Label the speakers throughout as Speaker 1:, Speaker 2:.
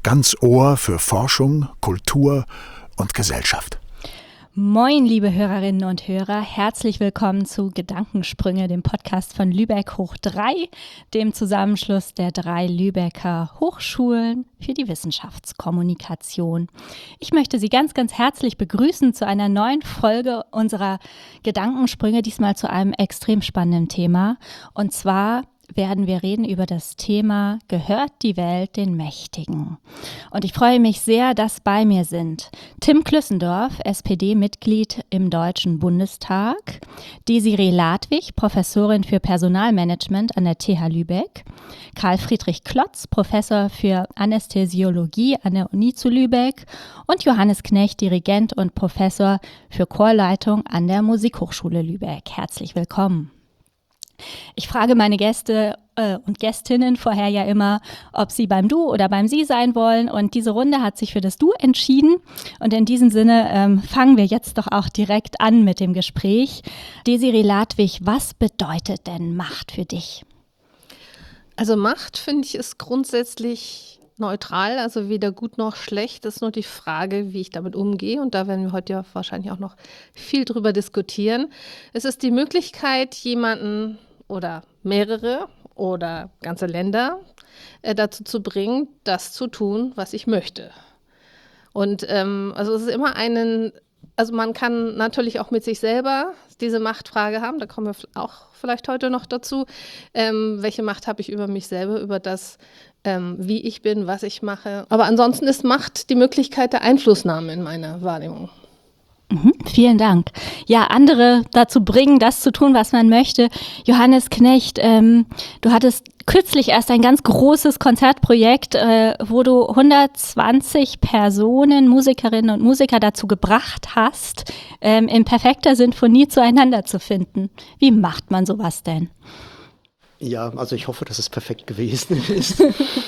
Speaker 1: ganz Ohr für Forschung, Kultur und Gesellschaft.
Speaker 2: Moin, liebe Hörerinnen und Hörer, herzlich willkommen zu Gedankensprünge, dem Podcast von Lübeck hoch 3, dem Zusammenschluss der 3 Lübecker Hochschulen für die Wissenschaftskommunikation. Ich möchte Sie ganz, ganz herzlich begrüßen zu einer neuen Folge unserer Gedankensprünge, diesmal zu einem extrem spannenden Thema. Und zwar werden wir reden über das Thema Gehört die Welt den Mächtigen? Und ich freue mich sehr, dass bei mir sind Tim Klüssendorf, SPD-Mitglied im Deutschen Bundestag, Desiree Ladwig, Professorin für Personalmanagement an der TH Lübeck, Karl Friedrich Klotz, Professor für Anästhesiologie an der Uni zu Lübeck und Johannes Knecht, Dirigent und Professor für Chorleitung an der Musikhochschule Lübeck. Herzlich willkommen. Ich frage meine Gäste und Gästinnen vorher ja immer, ob sie beim Du oder beim Sie sein wollen. Und diese Runde hat sich für das Du entschieden. Und in diesem Sinne fangen wir jetzt doch auch direkt an mit dem Gespräch. Desiree Ladwig, was bedeutet denn Macht für dich?
Speaker 3: Also Macht, finde ich, ist grundsätzlich neutral, also weder gut noch schlecht. Das ist nur die Frage, wie ich damit umgehe. Und da werden wir heute ja wahrscheinlich auch noch viel drüber diskutieren. Es ist die Möglichkeit, jemanden oder mehrere oder ganze Länder dazu zu bringen, das zu tun, was ich möchte. Und also es ist immer also man kann natürlich auch mit sich selber diese Machtfrage haben, da kommen wir auch vielleicht heute noch dazu. Welche Macht habe ich über mich selber, über das, wie ich bin, was ich mache. Aber ansonsten ist Macht die Möglichkeit der Einflussnahme in meiner Wahrnehmung.
Speaker 2: Vielen Dank. Ja, andere dazu bringen, das zu tun, was man möchte. Johannes Knecht, du hattest kürzlich erst ein ganz großes Konzertprojekt, wo du 120 Personen, Musikerinnen und Musiker dazu gebracht hast, in perfekter Sinfonie zueinander zu finden. Wie macht man sowas denn?
Speaker 4: Ja, also ich hoffe, dass es perfekt gewesen ist.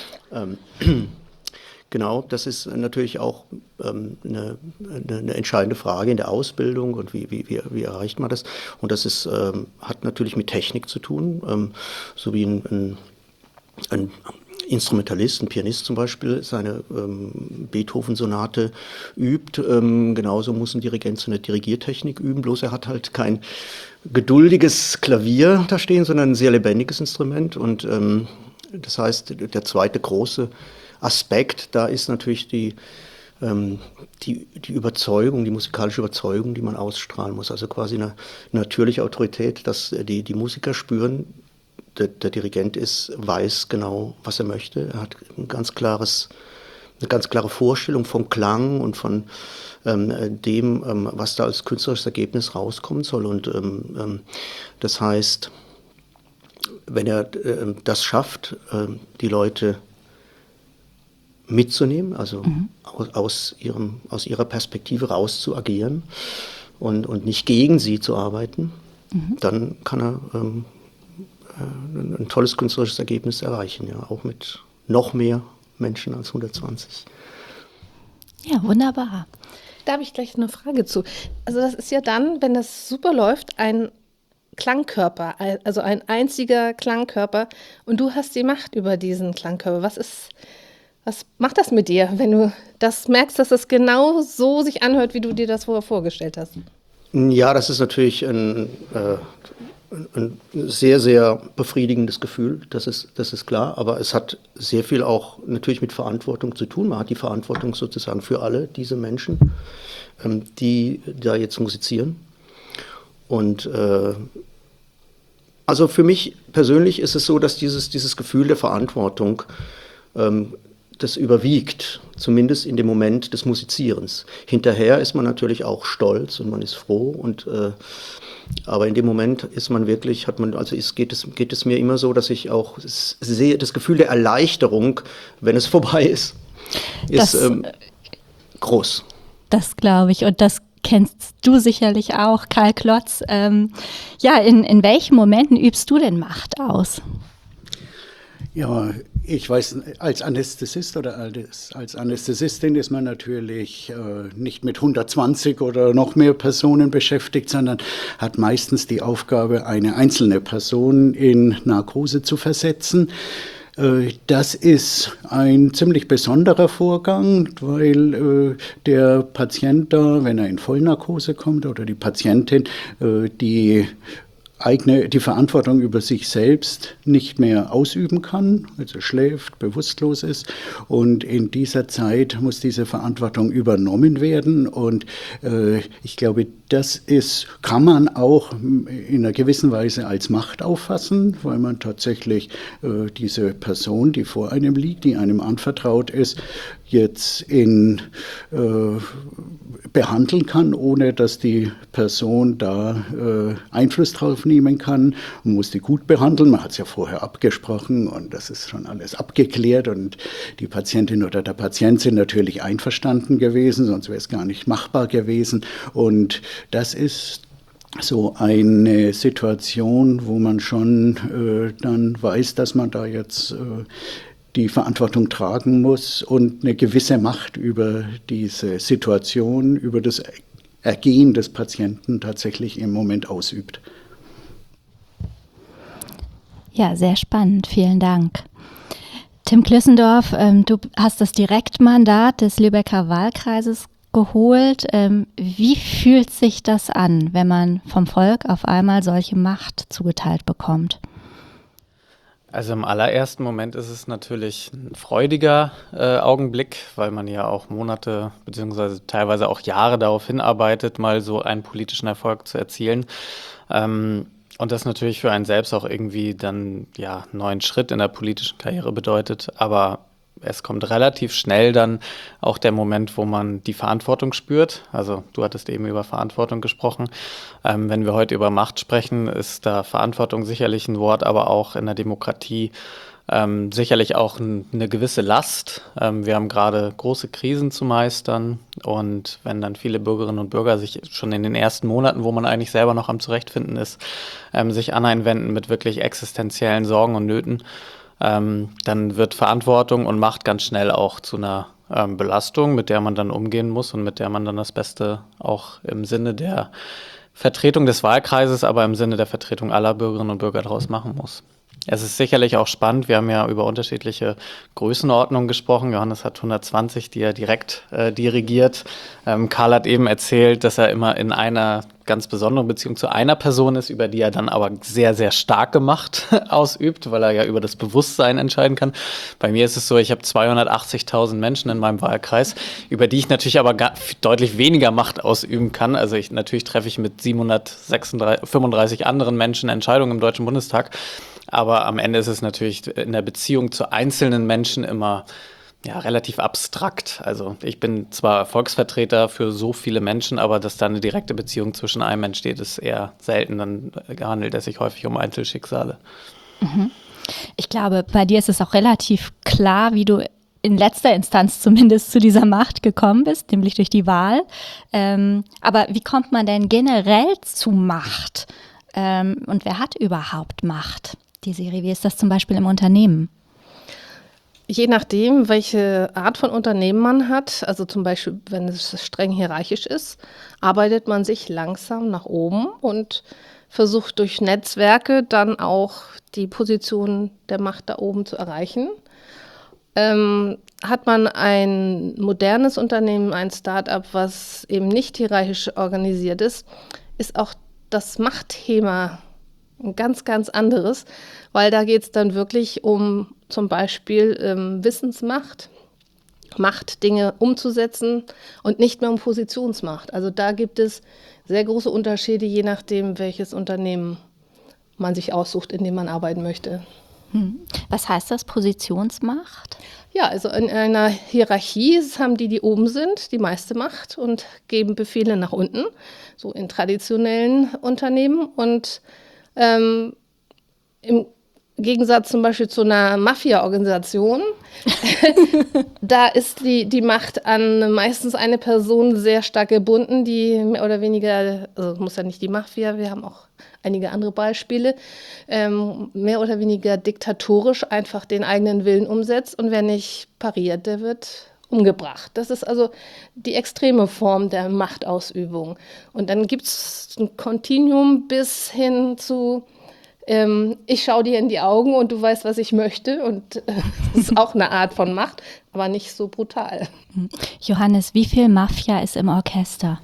Speaker 4: Genau, das ist natürlich auch eine entscheidende Frage in der Ausbildung und wie erreicht man das? Und das ist, hat natürlich mit Technik zu tun, so wie ein Instrumentalist, ein Pianist zum Beispiel, seine Beethoven-Sonate übt. Genauso muss ein Dirigent seine Dirigiertechnik üben, bloß er hat halt kein geduldiges Klavier da stehen, sondern ein sehr lebendiges Instrument. Und das heißt, der zweite große Aspekt, da ist natürlich die Überzeugung, die musikalische Überzeugung, die man ausstrahlen muss. Also quasi eine natürliche Autorität, dass die Musiker spüren, der Dirigent weiß genau, was er möchte. Er hat eine ganz klare Vorstellung vom Klang und von dem, was da als künstlerisches Ergebnis rauskommen soll. Und das heißt, wenn er das schafft, die Leute mitzunehmen, also aus ihrer Perspektive raus zu agieren und nicht gegen sie zu arbeiten, dann kann er ein tolles künstlerisches Ergebnis erreichen, ja, auch mit noch mehr Menschen als 120.
Speaker 2: Ja, wunderbar.
Speaker 3: Da habe ich gleich eine Frage zu. Also das ist ja dann, wenn das super läuft, ein Klangkörper, also ein einziger Klangkörper und du hast die Macht über diesen Klangkörper. Was macht das mit dir, wenn du das merkst, dass es genau so sich anhört, wie du dir das vorher vorgestellt hast?
Speaker 4: Ja, das ist natürlich ein sehr, sehr befriedigendes Gefühl, das ist klar. Aber es hat sehr viel auch natürlich mit Verantwortung zu tun. Man hat die Verantwortung sozusagen für alle diese Menschen, die da jetzt musizieren. Und also für mich persönlich ist es so, dass dieses Gefühl der Verantwortung das überwiegt, zumindest in dem Moment des Musizierens. Hinterher ist man natürlich auch stolz und man ist froh, aber in dem Moment ist man wirklich, geht es mir immer so, dass ich auch sehe, das Gefühl der Erleichterung, wenn es vorbei ist groß.
Speaker 2: Das glaube ich, und das kennst du sicherlich auch, Karl Klotz. In welchen Momenten übst du denn Macht aus?
Speaker 5: Ja, ich weiß, als Anästhesist oder als Anästhesistin ist man natürlich nicht mit 120 oder noch mehr Personen beschäftigt, sondern hat meistens die Aufgabe, eine einzelne Person in Narkose zu versetzen. Das ist ein ziemlich besonderer Vorgang, weil der Patient da, wenn er in Vollnarkose kommt oder die Patientin, die Verantwortung über sich selbst nicht mehr ausüben kann, also schläft, bewusstlos ist. Und in dieser Zeit muss diese Verantwortung übernommen werden. Und ich glaube, kann man auch in einer gewissen Weise als Macht auffassen, weil man tatsächlich diese Person, die vor einem liegt, die einem anvertraut ist, jetzt behandeln kann, ohne dass die Person da Einfluss drauf nehmen kann. Man muss die gut behandeln, man hat es ja vorher abgesprochen und das ist schon alles abgeklärt und die Patientin oder der Patient sind natürlich einverstanden gewesen, sonst wäre es gar nicht machbar gewesen. Und das ist so eine Situation, wo man schon dann weiß, dass man da jetzt die Verantwortung tragen muss und eine gewisse Macht über diese Situation, über das Ergehen des Patienten tatsächlich im Moment ausübt.
Speaker 2: Ja, sehr spannend. Vielen Dank. Tim Klissendorf, du hast das Direktmandat des Lübecker Wahlkreises geholt. Wie fühlt sich das an, wenn man vom Volk auf einmal solche Macht zugeteilt bekommt?
Speaker 6: Also im allerersten Moment ist es natürlich ein freudiger Augenblick, weil man ja auch Monate beziehungsweise teilweise auch Jahre darauf hinarbeitet, mal so einen politischen Erfolg zu erzielen. Und das natürlich für einen selbst auch irgendwie dann ja einen neuen Schritt in der politischen Karriere bedeutet. Aber es kommt relativ schnell dann auch der Moment, wo man die Verantwortung spürt. Also du hattest eben über Verantwortung gesprochen. Wenn wir heute über Macht sprechen, ist da Verantwortung sicherlich ein Wort, aber auch in der Demokratie sicherlich auch eine gewisse Last. Wir haben gerade große Krisen zu meistern und wenn dann viele Bürgerinnen und Bürger sich schon in den ersten Monaten, wo man eigentlich selber noch am Zurechtfinden ist, sich an einen wenden mit wirklich existenziellen Sorgen und Nöten, dann wird Verantwortung und Macht ganz schnell auch zu einer Belastung, mit der man dann umgehen muss und mit der man dann das Beste auch im Sinne der Vertretung des Wahlkreises, aber im Sinne der Vertretung aller Bürgerinnen und Bürger daraus machen muss. Es ist sicherlich auch spannend, wir haben ja über unterschiedliche Größenordnungen gesprochen. Johannes hat 120, die er direkt dirigiert. Karl hat eben erzählt, dass er immer in einer ganz besonderen Beziehung zu einer Person ist, über die er dann aber sehr, sehr starke Macht ausübt, weil er ja über das Bewusstsein entscheiden kann. Bei mir ist es so, ich habe 280.000 Menschen in meinem Wahlkreis, über die ich natürlich aber deutlich weniger Macht ausüben kann. Also natürlich treffe ich mit 735 anderen Menschen Entscheidungen im Deutschen Bundestag. Aber am Ende ist es natürlich in der Beziehung zu einzelnen Menschen immer relativ abstrakt. Also ich bin zwar Volksvertreter für so viele Menschen, aber dass da eine direkte Beziehung zwischen einem entsteht, ist eher selten. Dann handelt es sich häufig um Einzelschicksale.
Speaker 2: Ich glaube, bei dir ist es auch relativ klar, wie du in letzter Instanz zumindest zu dieser Macht gekommen bist, nämlich durch die Wahl. Aber wie kommt man denn generell zu Macht? Und wer hat überhaupt Macht? Desiree, wie ist das zum Beispiel im Unternehmen?
Speaker 3: Je nachdem, welche Art von Unternehmen man hat, also zum Beispiel, wenn es streng hierarchisch ist, arbeitet man sich langsam nach oben und versucht durch Netzwerke dann auch die Position der Macht da oben zu erreichen. Hat man ein modernes Unternehmen, ein Start-up, was eben nicht hierarchisch organisiert ist auch das Machtthema ein ganz, ganz anderes, weil da geht es dann wirklich um zum Beispiel Wissensmacht, Macht, Dinge umzusetzen und nicht mehr um Positionsmacht. Also da gibt es sehr große Unterschiede, je nachdem, welches Unternehmen man sich aussucht, in dem man arbeiten möchte.
Speaker 2: Was heißt das, Positionsmacht?
Speaker 3: Ja, also in einer Hierarchie haben die oben sind, die meiste Macht und geben Befehle nach unten, so in traditionellen Unternehmen. Und im Gegensatz zum Beispiel zu einer Mafia-Organisation, da ist die Macht an meistens eine Person sehr stark gebunden, die mehr oder weniger, also muss ja nicht die Mafia, wir haben auch einige andere Beispiele, mehr oder weniger diktatorisch einfach den eigenen Willen umsetzt und wer nicht pariert, der wird umgebracht. Das ist also die extreme Form der Machtausübung. Und dann gibt es ein Kontinuum bis hin zu ich schaue dir in die Augen und du weißt, was ich möchte. Und das ist auch eine Art von Macht, aber nicht so brutal.
Speaker 2: Johannes, wie viel Mafia ist im Orchester?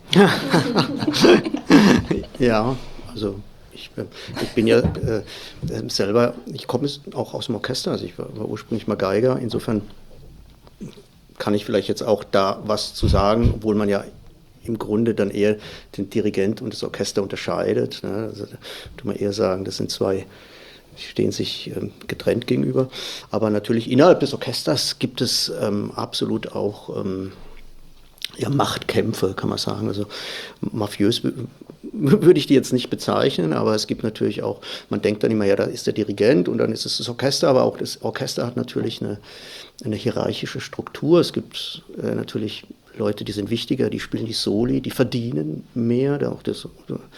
Speaker 4: Ja, also ich bin ja selber, ich komme auch aus dem Orchester, also ich war ursprünglich mal Geiger, insofern kann ich vielleicht jetzt auch da was zu sagen, obwohl man ja im Grunde dann eher den Dirigent und das Orchester unterscheidet. Ne? Also da kann man eher sagen, das sind zwei, die stehen sich getrennt gegenüber. Aber natürlich innerhalb des Orchesters gibt es absolut auch Machtkämpfe, kann man sagen. Also mafiös würde ich die jetzt nicht bezeichnen, aber es gibt natürlich auch, man denkt dann immer, ja, da ist der Dirigent und dann ist es das Orchester, aber auch das Orchester hat natürlich eine hierarchische Struktur. Es gibt natürlich Leute, die sind wichtiger, die spielen die Soli, die verdienen mehr, auch das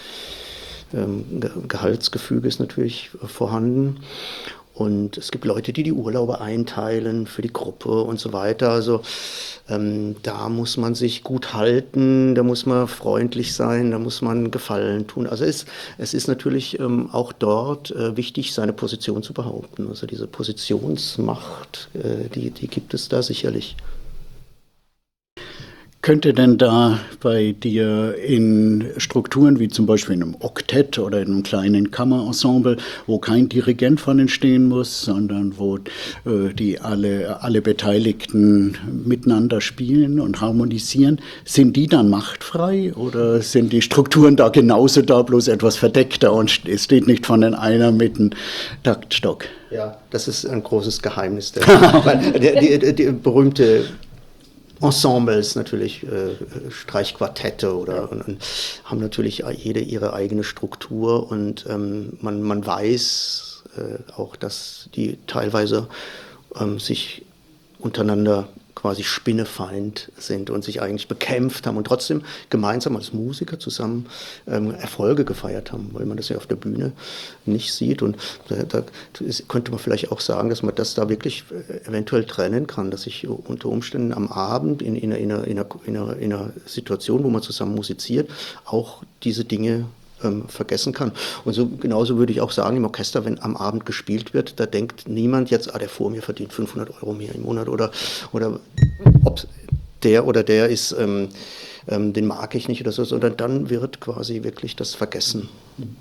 Speaker 4: Gehaltsgefüge ist natürlich vorhanden. Und es gibt Leute, die Urlaube einteilen für die Gruppe und so weiter. Also da muss man sich gut halten, da muss man freundlich sein, da muss man Gefallen tun. Also es ist natürlich auch dort wichtig, seine Position zu behaupten. Also diese Positionsmacht, die gibt es da sicherlich.
Speaker 5: Könnte denn da bei dir in Strukturen wie zum Beispiel in einem Oktett oder in einem kleinen Kammerensemble, wo kein Dirigent vorne stehen muss, sondern wo die alle Beteiligten miteinander spielen und harmonisieren, sind die dann machtfrei oder sind die Strukturen da genauso da, bloß etwas verdeckter und es steht nicht von einer mit einem Taktstock?
Speaker 4: Ja, das ist ein großes Geheimnis. Die berühmte Ensembles natürlich, Streichquartette und haben natürlich jede ihre eigene Struktur und man weiß auch, dass die teilweise sich untereinander quasi spinnefeind sind und sich eigentlich bekämpft haben und trotzdem gemeinsam als Musiker zusammen Erfolge gefeiert haben, weil man das ja auf der Bühne nicht sieht. Und da könnte man vielleicht auch sagen, dass man das da wirklich eventuell trennen kann, dass sich unter Umständen am Abend in einer Situation, wo man zusammen musiziert, auch diese Dinge vergessen kann. Und so genauso würde ich auch sagen, im Orchester, wenn am Abend gespielt wird, da denkt niemand jetzt, der vor mir verdient 500 € mehr im Monat oder ob der oder der ist, den mag ich nicht oder so, sondern dann wird quasi wirklich das vergessen.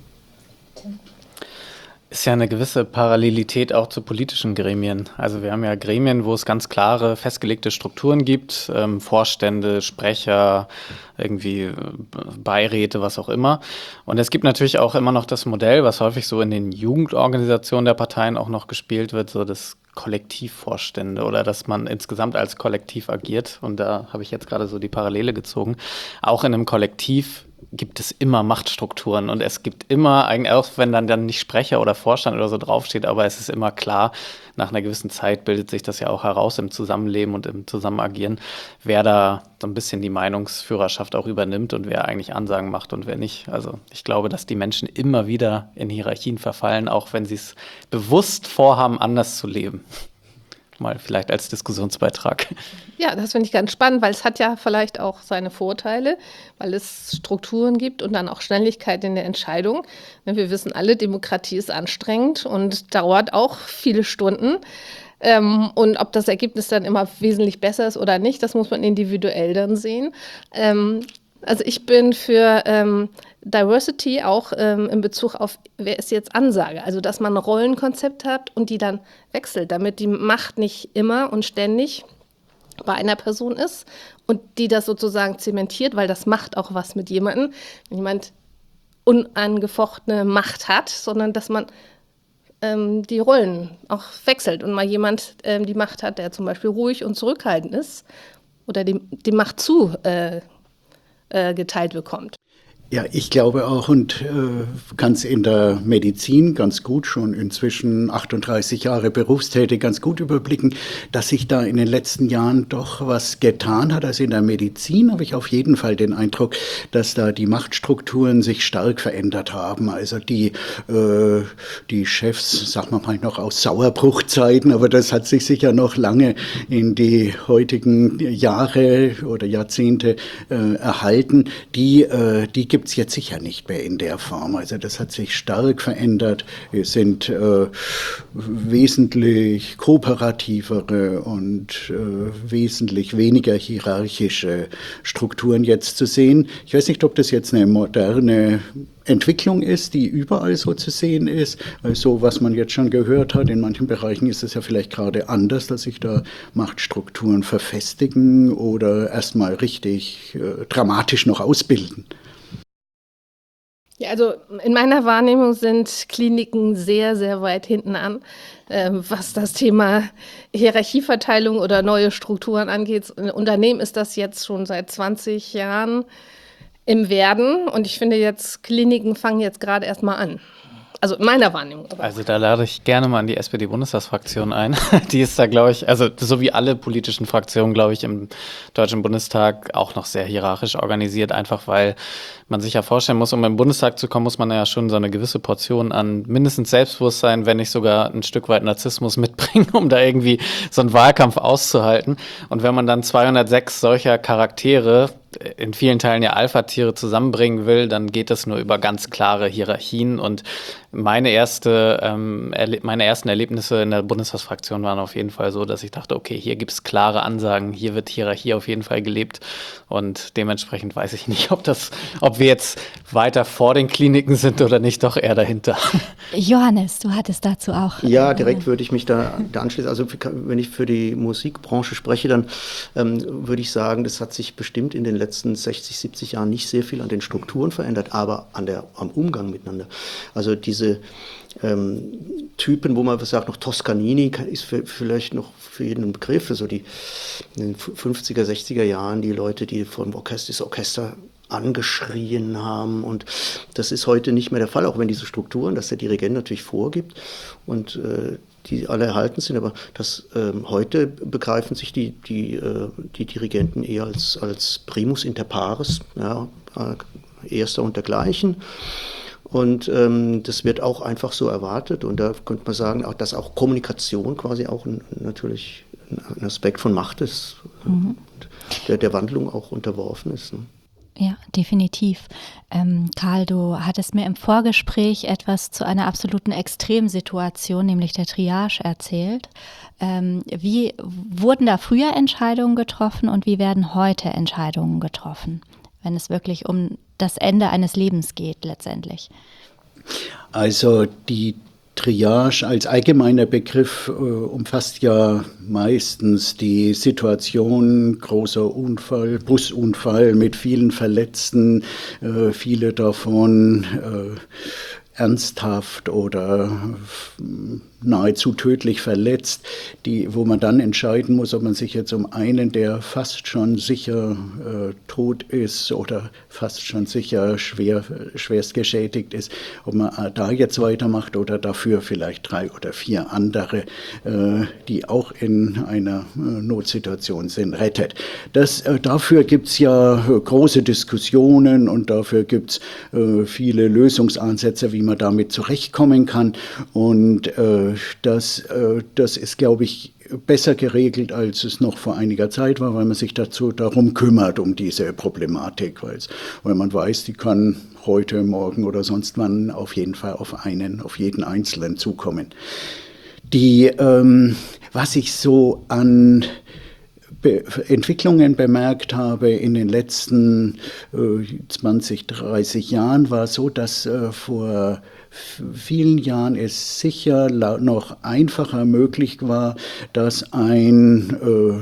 Speaker 6: Ist ja eine gewisse Parallelität auch zu politischen Gremien. Also wir haben ja Gremien, wo es ganz klare, festgelegte Strukturen gibt, Vorstände, Sprecher, irgendwie Beiräte, was auch immer. Und es gibt natürlich auch immer noch das Modell, was häufig so in den Jugendorganisationen der Parteien auch noch gespielt wird, so das Kollektivvorstände oder dass man insgesamt als Kollektiv agiert. Und da habe ich jetzt gerade so die Parallele gezogen. Auch in einem Kollektiv gibt es immer Machtstrukturen und es gibt immer, eigentlich auch wenn dann nicht Sprecher oder Vorstand oder so draufsteht, aber es ist immer klar, nach einer gewissen Zeit bildet sich das ja auch heraus im Zusammenleben und im Zusammenagieren, wer da so ein bisschen die Meinungsführerschaft auch übernimmt und wer eigentlich Ansagen macht und wer nicht. Also ich glaube, dass die Menschen immer wieder in Hierarchien verfallen, auch wenn sie es bewusst vorhaben, anders zu leben. Mal vielleicht als Diskussionsbeitrag.
Speaker 3: Ja, das finde ich ganz spannend, weil es hat ja vielleicht auch seine Vorteile, weil es Strukturen gibt und dann auch Schnelligkeit in der Entscheidung. Wir wissen alle, Demokratie ist anstrengend und dauert auch viele Stunden. Und ob das Ergebnis dann immer wesentlich besser ist oder nicht, das muss man individuell dann sehen. Also ich bin für Diversity auch in Bezug auf, wer ist jetzt Ansage? Also dass man ein Rollenkonzept hat und die dann wechselt, damit die Macht nicht immer und ständig bei einer Person ist und die das sozusagen zementiert, weil das macht auch was mit jemandem, wenn jemand unangefochtene Macht hat, sondern dass man die Rollen auch wechselt und mal jemand die Macht hat, der zum Beispiel ruhig und zurückhaltend ist oder die Macht geteilt bekommt.
Speaker 5: Ja, ich glaube auch und kann es in der Medizin ganz gut, schon inzwischen 38 Jahre berufstätig, ganz gut überblicken, dass sich da in den letzten Jahren doch was getan hat. Also in der Medizin habe ich auf jeden Fall den Eindruck, dass da die Machtstrukturen sich stark verändert haben. Also die Chefs, sagen wir mal noch aus Sauerbruchzeiten, aber das hat sich sicher noch lange in die heutigen Jahre oder Jahrzehnte erhalten, die gibt gibt es jetzt sicher nicht mehr in der Form. Also das hat sich stark verändert. Es sind wesentlich kooperativere und wesentlich weniger hierarchische Strukturen jetzt zu sehen. Ich weiß nicht, ob das jetzt eine moderne Entwicklung ist, die überall so zu sehen ist. Also was man jetzt schon gehört hat, in manchen Bereichen ist es ja vielleicht gerade anders, dass sich da Machtstrukturen verfestigen oder erstmal richtig dramatisch noch ausbilden.
Speaker 3: Ja, also in meiner Wahrnehmung sind Kliniken sehr, sehr weit hinten an, was das Thema Hierarchieverteilung oder neue Strukturen angeht. In Unternehmen ist das jetzt schon seit 20 Jahren im Werden und ich finde jetzt, Kliniken fangen jetzt gerade erst mal an. Also in meiner Wahrnehmung.
Speaker 6: Also da lade ich gerne mal an die SPD-Bundestagsfraktion ein. Die ist da, glaube ich, also so wie alle politischen Fraktionen, glaube ich, im Deutschen Bundestag auch noch sehr hierarchisch organisiert, einfach weil man sich ja vorstellen muss, um im Bundestag zu kommen, muss man ja schon so eine gewisse Portion an mindestens Selbstbewusstsein, wenn nicht sogar ein Stück weit Narzissmus mitbringen, um da irgendwie so einen Wahlkampf auszuhalten. Und wenn man dann 206 solcher Charaktere, in vielen Teilen ja Alpha-Tiere, zusammenbringen will, dann geht das nur über ganz klare Hierarchien. Und meine ersten Erlebnisse in der Bundestagsfraktion waren auf jeden Fall so, dass ich dachte, okay, hier gibt es klare Ansagen, hier wird Hierarchie auf jeden Fall gelebt. Und dementsprechend weiß ich nicht, ob wir jetzt weiter vor den Kliniken sind oder nicht, doch eher dahinter.
Speaker 2: Johannes, du hattest dazu auch.
Speaker 4: Ja, direkt würde ich mich da anschließen. Also wenn ich für die Musikbranche spreche, dann würde ich sagen, das hat sich bestimmt in den letzten 60, 70 Jahren nicht sehr viel an den Strukturen verändert, aber am Umgang miteinander. Also diese Typen, wo man sagt, noch Toscanini ist vielleicht noch für jeden ein Begriff, so in den 50er, 60er Jahren die Leute, die vom das Orchester angeschrien haben, und das ist heute nicht mehr der Fall, auch wenn diese Strukturen, dass der Dirigent natürlich vorgibt und die alle erhalten sind, aber heute begreifen sich die Dirigenten eher als Primus inter pares, ja, Erster und dergleichen. Und das wird auch einfach so erwartet, und da könnte man sagen, dass auch Kommunikation quasi auch natürlich ein Aspekt von Macht ist, der Wandlung auch unterworfen ist. Ne?
Speaker 2: Ja, definitiv. Karl, du hattest mir im Vorgespräch etwas zu einer absoluten Extremsituation, nämlich der Triage, erzählt. Wie wurden da früher Entscheidungen getroffen und wie werden heute Entscheidungen getroffen, wenn es wirklich um das Ende eines Lebens geht letztendlich?
Speaker 5: Also die Triage als allgemeiner Begriff umfasst ja meistens die Situation, großer Unfall, Busunfall mit vielen Verletzten, viele davon ernsthaft oder nahezu tödlich verletzt, wo man dann entscheiden muss, ob man sich jetzt um einen, der fast schon sicher tot ist oder fast schon sicher schwerst geschädigt ist, ob man da jetzt weitermacht oder dafür vielleicht 3 oder 4 andere, die auch in einer Notsituation sind, rettet. Dafür gibt es ja große Diskussionen und dafür gibt es viele Lösungsansätze, wie man damit zurechtkommen kann, und das ist, glaube ich, besser geregelt, als es noch vor einiger Zeit war, weil man sich darum kümmert, um diese Problematik, weil man weiß, die kann heute, morgen oder sonst wann auf jeden Fall auf jeden Einzelnen zukommen. Was ich so an Entwicklungen bemerkt habe in den letzten 20, 30 Jahren, war so, dass vor vielen Jahren es sicher noch einfacher möglich war, dass ein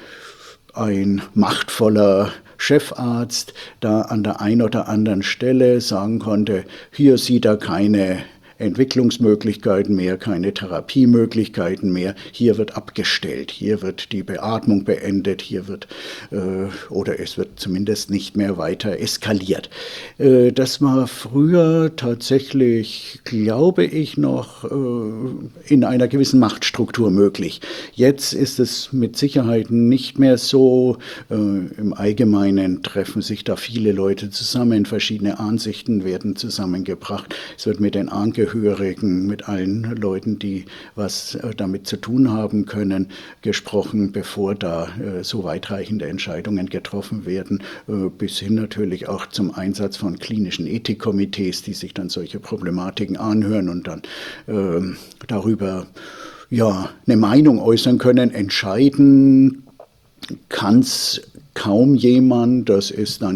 Speaker 5: machtvoller Chefarzt da an der einen oder anderen Stelle sagen konnte, hier sieht er keine Entwicklungsmöglichkeiten mehr, keine Therapiemöglichkeiten mehr. Hier wird abgestellt, hier wird die Beatmung beendet, oder es wird zumindest nicht mehr weiter eskaliert. Das war früher tatsächlich, glaube ich, noch in einer gewissen Machtstruktur möglich. Jetzt ist es mit Sicherheit nicht mehr so. Im Allgemeinen treffen sich da viele Leute zusammen, verschiedene Ansichten werden zusammengebracht. Es wird mit den Angehörigen Angehörigen, mit allen Leuten, die was damit zu tun haben können, gesprochen, bevor da so weitreichende Entscheidungen getroffen werden, bis hin natürlich auch zum Einsatz von klinischen Ethikkomitees, die sich dann solche Problematiken anhören und dann darüber eine Meinung äußern können. Entscheiden kann es kaum jemand. Das ist dann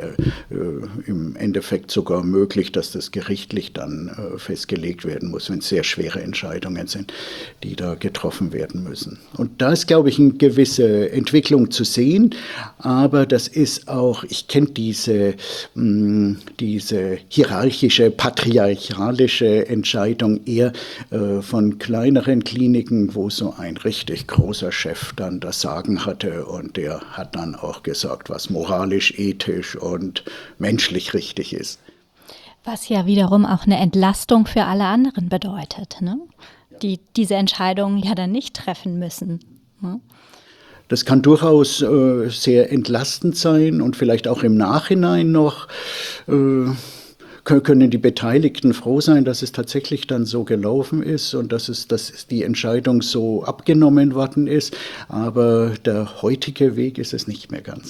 Speaker 5: im Endeffekt sogar möglich, dass das gerichtlich dann festgelegt werden muss, wenn es sehr schwere Entscheidungen sind, die da getroffen werden müssen. Und da ist, glaube ich, eine gewisse Entwicklung zu sehen, aber das ist auch, ich kenne diese hierarchische, patriarchalische Entscheidung eher von kleineren Kliniken, wo so ein richtig großer Chef dann das Sagen hatte und der hat dann auch gesagt, was moralisch, ethisch und menschlich richtig ist.
Speaker 2: Was ja wiederum auch eine Entlastung für alle anderen bedeutet, ne? Die diese Entscheidungen ja dann nicht treffen müssen. Ne?
Speaker 5: Das kann durchaus sehr entlastend sein und vielleicht auch im Nachhinein noch können die Beteiligten froh sein, dass es tatsächlich dann so gelaufen ist und dass die Entscheidung so abgenommen worden ist. Aber der heutige Weg ist es nicht mehr ganz.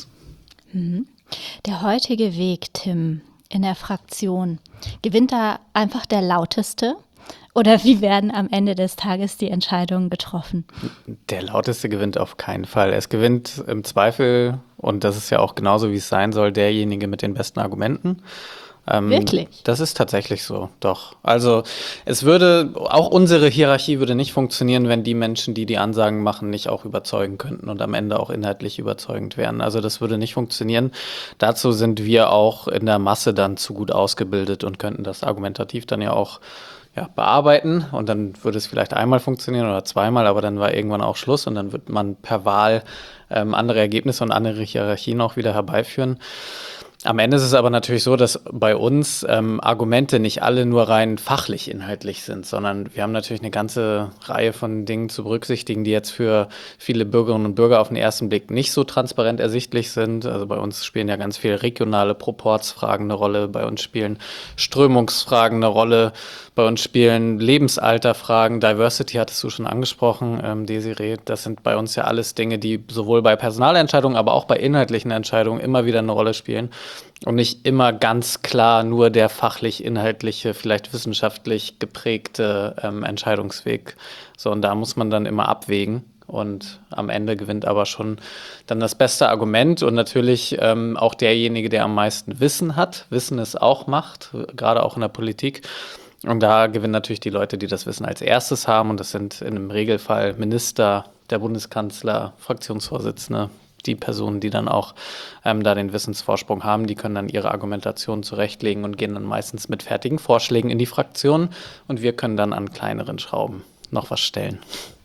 Speaker 2: Der heutige Weg, Tim, in der Fraktion, gewinnt da einfach der Lauteste? Oder wie werden am Ende des Tages die Entscheidungen getroffen?
Speaker 6: Der Lauteste gewinnt auf keinen Fall. Es gewinnt im Zweifel, und das ist ja auch genauso, wie es sein soll, derjenige mit den besten Argumenten.
Speaker 2: Wirklich?
Speaker 6: Das ist tatsächlich so, doch. Also auch unsere Hierarchie würde nicht funktionieren, wenn die Menschen, die die Ansagen machen, nicht auch überzeugen könnten und am Ende auch inhaltlich überzeugend wären. Also das würde nicht funktionieren. Dazu sind wir auch in der Masse dann zu gut ausgebildet und könnten das argumentativ dann ja auch bearbeiten und dann würde es vielleicht einmal funktionieren oder zweimal, aber dann war irgendwann auch Schluss und dann wird man per Wahl andere Ergebnisse und andere Hierarchien auch wieder herbeiführen. Am Ende ist es aber natürlich so, dass bei uns Argumente nicht alle nur rein fachlich inhaltlich sind, sondern wir haben natürlich eine ganze Reihe von Dingen zu berücksichtigen, die jetzt für viele Bürgerinnen und Bürger auf den ersten Blick nicht so transparent ersichtlich sind. Also bei uns spielen ja ganz viele regionale Proportsfragen eine Rolle, bei uns spielen Strömungsfragen eine Rolle, bei uns spielen Lebensalterfragen, Diversity hattest du schon angesprochen, Desiree. Das sind bei uns ja alles Dinge, die sowohl bei Personalentscheidungen, aber auch bei inhaltlichen Entscheidungen immer wieder eine Rolle spielen. Und nicht immer ganz klar nur der fachlich-inhaltliche, vielleicht wissenschaftlich geprägte Entscheidungsweg. So, und da muss man dann immer abwägen. Und am Ende gewinnt aber schon dann das beste Argument und natürlich auch derjenige, der am meisten Wissen hat. Wissen ist auch Macht, gerade auch in der Politik. Und da gewinnen natürlich die Leute, die das Wissen als erstes haben. Und das sind in einem Regelfall Minister, der Bundeskanzler, Fraktionsvorsitzende, die Personen, die dann auch da den Wissensvorsprung haben, die können dann ihre Argumentation zurechtlegen und gehen dann meistens mit fertigen Vorschlägen in die Fraktion. Und wir können dann an kleineren Schrauben noch was stellen.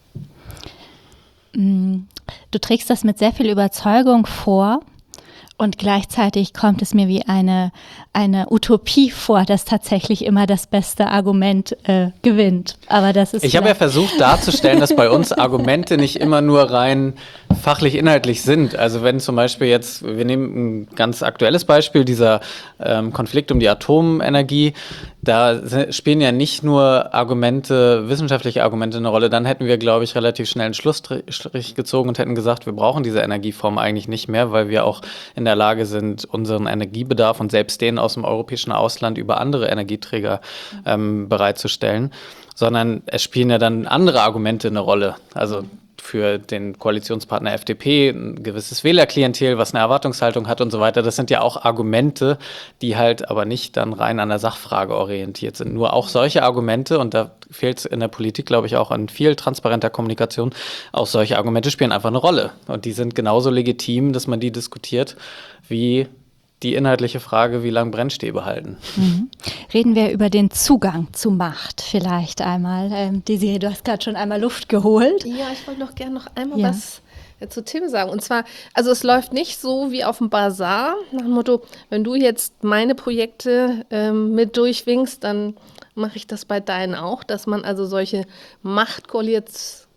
Speaker 2: Du trägst das mit sehr viel Überzeugung vor. Und gleichzeitig kommt es mir wie eine Utopie vor, dass tatsächlich immer das beste Argument gewinnt. Aber das ist.
Speaker 6: Ich habe ja versucht darzustellen, dass bei uns Argumente nicht immer nur rein fachlich-inhaltlich sind. Also wenn zum Beispiel jetzt, wir nehmen ein ganz aktuelles Beispiel, dieser Konflikt um die Atomenergie, da spielen ja nicht nur Argumente, wissenschaftliche Argumente eine Rolle. Dann hätten wir, glaube ich, relativ schnell einen Schlussstrich gezogen und hätten gesagt, wir brauchen diese Energieform eigentlich nicht mehr, weil wir auch in der Lage sind, unseren Energiebedarf und selbst den aus dem europäischen Ausland über andere Energieträger bereitzustellen. Sondern es spielen ja dann andere Argumente eine Rolle. Also für den Koalitionspartner FDP ein gewisses Wählerklientel, was eine Erwartungshaltung hat und so weiter. Das sind ja auch Argumente, die halt aber nicht dann rein an der Sachfrage orientiert sind. Nur auch solche Argumente, und da fehlt es in der Politik, glaube ich, auch an viel transparenter Kommunikation, auch solche Argumente spielen einfach eine Rolle. Und die sind genauso legitim, dass man die diskutiert, wie die inhaltliche Frage, wie lange Brennstäbe halten.
Speaker 2: Reden wir über den Zugang zu Macht vielleicht einmal. Desiree, du hast gerade schon einmal Luft geholt.
Speaker 3: Ja, ich wollte gerne noch einmal was zu Tim sagen. Und zwar, also es läuft nicht so wie auf dem Bazar, nach dem Motto, wenn du jetzt meine Projekte mit durchwinkst, dann mache ich das bei deinen auch, dass man also solche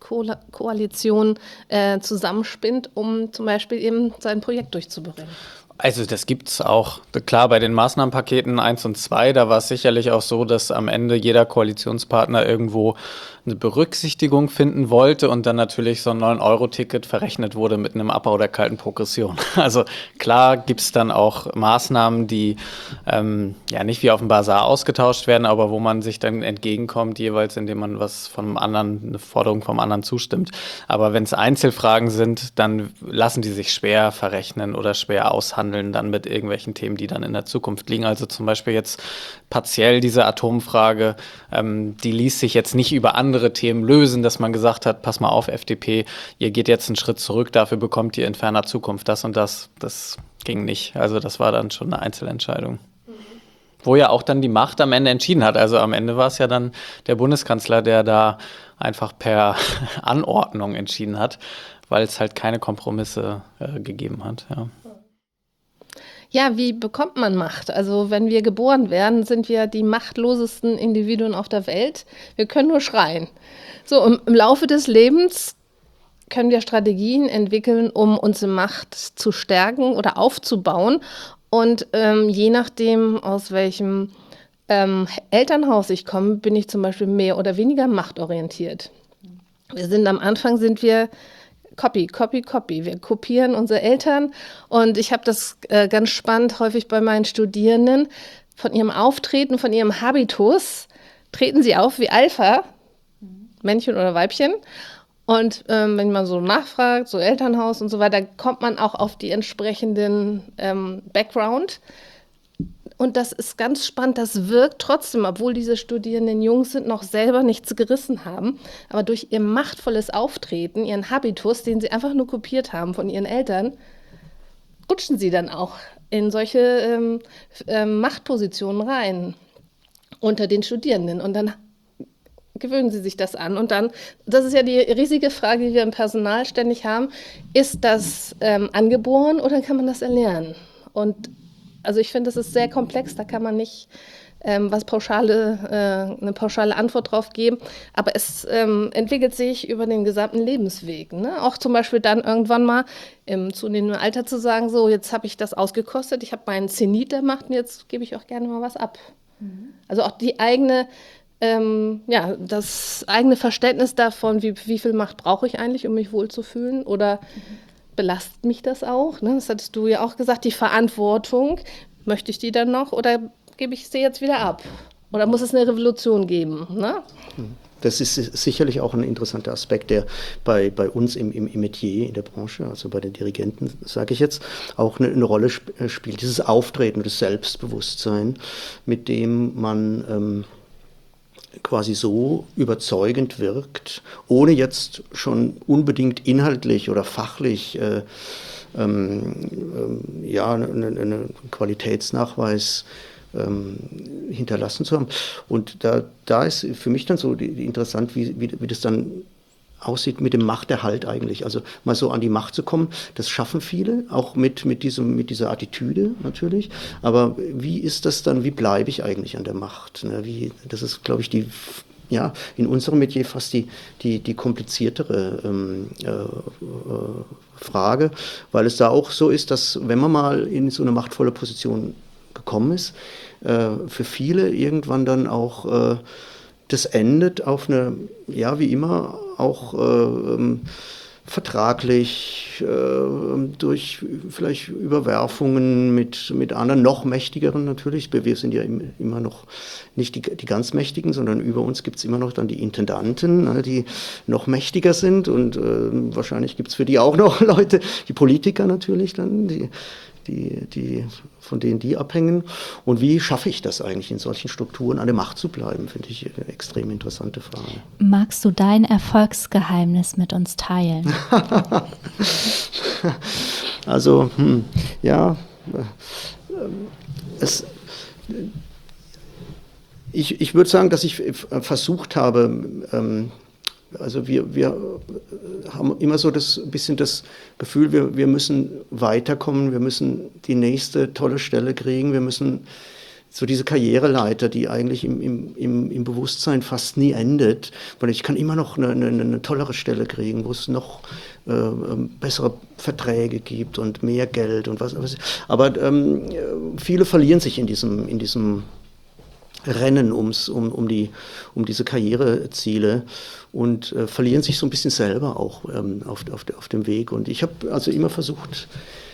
Speaker 3: Machtkoalitionen zusammenspinnt, um zum Beispiel eben sein Projekt durchzubringen.
Speaker 6: Also das gibt's auch. Klar, bei den Maßnahmenpaketen 1 und 2, da war es sicherlich auch so, dass am Ende jeder Koalitionspartner irgendwo eine Berücksichtigung finden wollte und dann natürlich so ein 9-Euro-Ticket verrechnet wurde mit einem Abbau der kalten Progression. Also klar gibt's dann auch Maßnahmen, die ja nicht wie auf dem Basar ausgetauscht werden, aber wo man sich dann entgegenkommt, jeweils indem man was vom anderen, eine Forderung vom anderen zustimmt. Aber wenn es Einzelfragen sind, dann lassen die sich schwer verrechnen oder schwer aushandeln dann mit irgendwelchen Themen, die dann in der Zukunft liegen. Also zum Beispiel jetzt partiell diese Atomfrage, die ließ sich jetzt nicht über andere Themen lösen, dass man gesagt hat, pass mal auf, FDP, ihr geht jetzt einen Schritt zurück, dafür bekommt ihr in ferner Zukunft das und das. Das ging nicht. Also das war dann schon eine Einzelentscheidung. Wo ja auch dann die Macht am Ende entschieden hat. Also am Ende war es ja dann der Bundeskanzler, der da einfach per Anordnung entschieden hat, weil es halt keine Kompromisse gegeben hat. Ja.
Speaker 3: Ja, wie bekommt man Macht? Also wenn wir geboren werden, sind wir die machtlosesten Individuen auf der Welt. Wir können nur schreien. So, im Laufe des Lebens können wir Strategien entwickeln, um unsere Macht zu stärken oder aufzubauen. Und je nachdem, aus welchem Elternhaus ich komme, bin ich zum Beispiel mehr oder weniger machtorientiert. Am Anfang sind wir Copy. Wir kopieren unsere Eltern und ich habe das ganz spannend häufig bei meinen Studierenden. Von ihrem Auftreten, von ihrem Habitus treten sie auf wie Alpha, Männchen oder Weibchen. Und wenn man so nachfragt, so Elternhaus und so weiter, kommt man auch auf die entsprechenden Background. Und das ist ganz spannend, das wirkt trotzdem, obwohl diese Studierenden Jungs sind, noch selber nichts gerissen haben. Aber durch ihr machtvolles Auftreten, ihren Habitus, den sie einfach nur kopiert haben von ihren Eltern, rutschen sie dann auch in solche Machtpositionen rein unter den Studierenden. Und dann gewöhnen sie sich das an. Und dann, das ist ja die riesige Frage, die wir im Personal ständig haben, ist das angeboren oder kann man das erlernen? Und also ich finde, das ist sehr komplex, da kann man nicht eine pauschale Antwort drauf geben, aber es entwickelt sich über den gesamten Lebensweg. Ne? Auch zum Beispiel dann irgendwann mal im zunehmenden Alter zu sagen, so jetzt habe ich das ausgekostet, ich habe meinen Zenit gemacht und jetzt gebe ich auch gerne mal was ab. Also auch die eigene, das eigene Verständnis davon, wie viel Macht brauche ich eigentlich, um mich wohlzufühlen oder belastet mich das auch? Ne? Das hattest du ja auch gesagt, die Verantwortung, möchte ich die dann noch oder gebe ich sie jetzt wieder ab? Oder muss es eine Revolution geben? Ne?
Speaker 4: Das ist sicherlich auch ein interessanter Aspekt, der bei uns im Metier, in der Branche, also bei den Dirigenten, sage ich jetzt, auch eine Rolle spielt. Dieses Auftreten, das Selbstbewusstsein, mit dem man quasi so überzeugend wirkt, ohne jetzt schon unbedingt inhaltlich oder fachlich einen Qualitätsnachweis hinterlassen zu haben. Und da ist für mich dann so interessant, wie das dann aussieht mit dem Machterhalt eigentlich. Also mal so an die Macht zu kommen, das schaffen viele, auch mit dieser Attitüde natürlich. Aber wie ist das dann, wie bleibe ich eigentlich an der Macht? Ne? Das ist, glaube ich, in unserem Metier fast die kompliziertere Frage, weil es da auch so ist, dass wenn man mal in so eine machtvolle Position gekommen ist, für viele irgendwann dann auch das endet auf eine, wie immer, auch vertraglich, durch vielleicht Überwerfungen mit anderen, noch mächtigeren natürlich. Wir sind ja immer noch nicht die ganz Mächtigen, sondern über uns gibt es immer noch dann die Intendanten, die noch mächtiger sind und wahrscheinlich gibt es für die auch noch Leute, die Politiker natürlich dann, von denen die abhängen. Und wie schaffe ich das eigentlich, in solchen Strukturen an der Macht zu bleiben, finde ich eine extrem interessante Frage.
Speaker 2: Magst du dein Erfolgsgeheimnis mit uns teilen?
Speaker 4: Also, ich würde sagen, dass ich versucht habe, also wir haben immer so ein bisschen das Gefühl, wir müssen weiterkommen, wir müssen die nächste tolle Stelle kriegen, wir müssen so diese Karriereleiter, die eigentlich im Bewusstsein fast nie endet, weil ich kann immer noch eine tollere Stelle kriegen, wo es noch bessere Verträge gibt und mehr Geld und was. Aber viele verlieren sich in diesem Rennen um diese Karriereziele und verlieren sich so ein bisschen selber auch auf dem Weg. Und ich habe also immer versucht,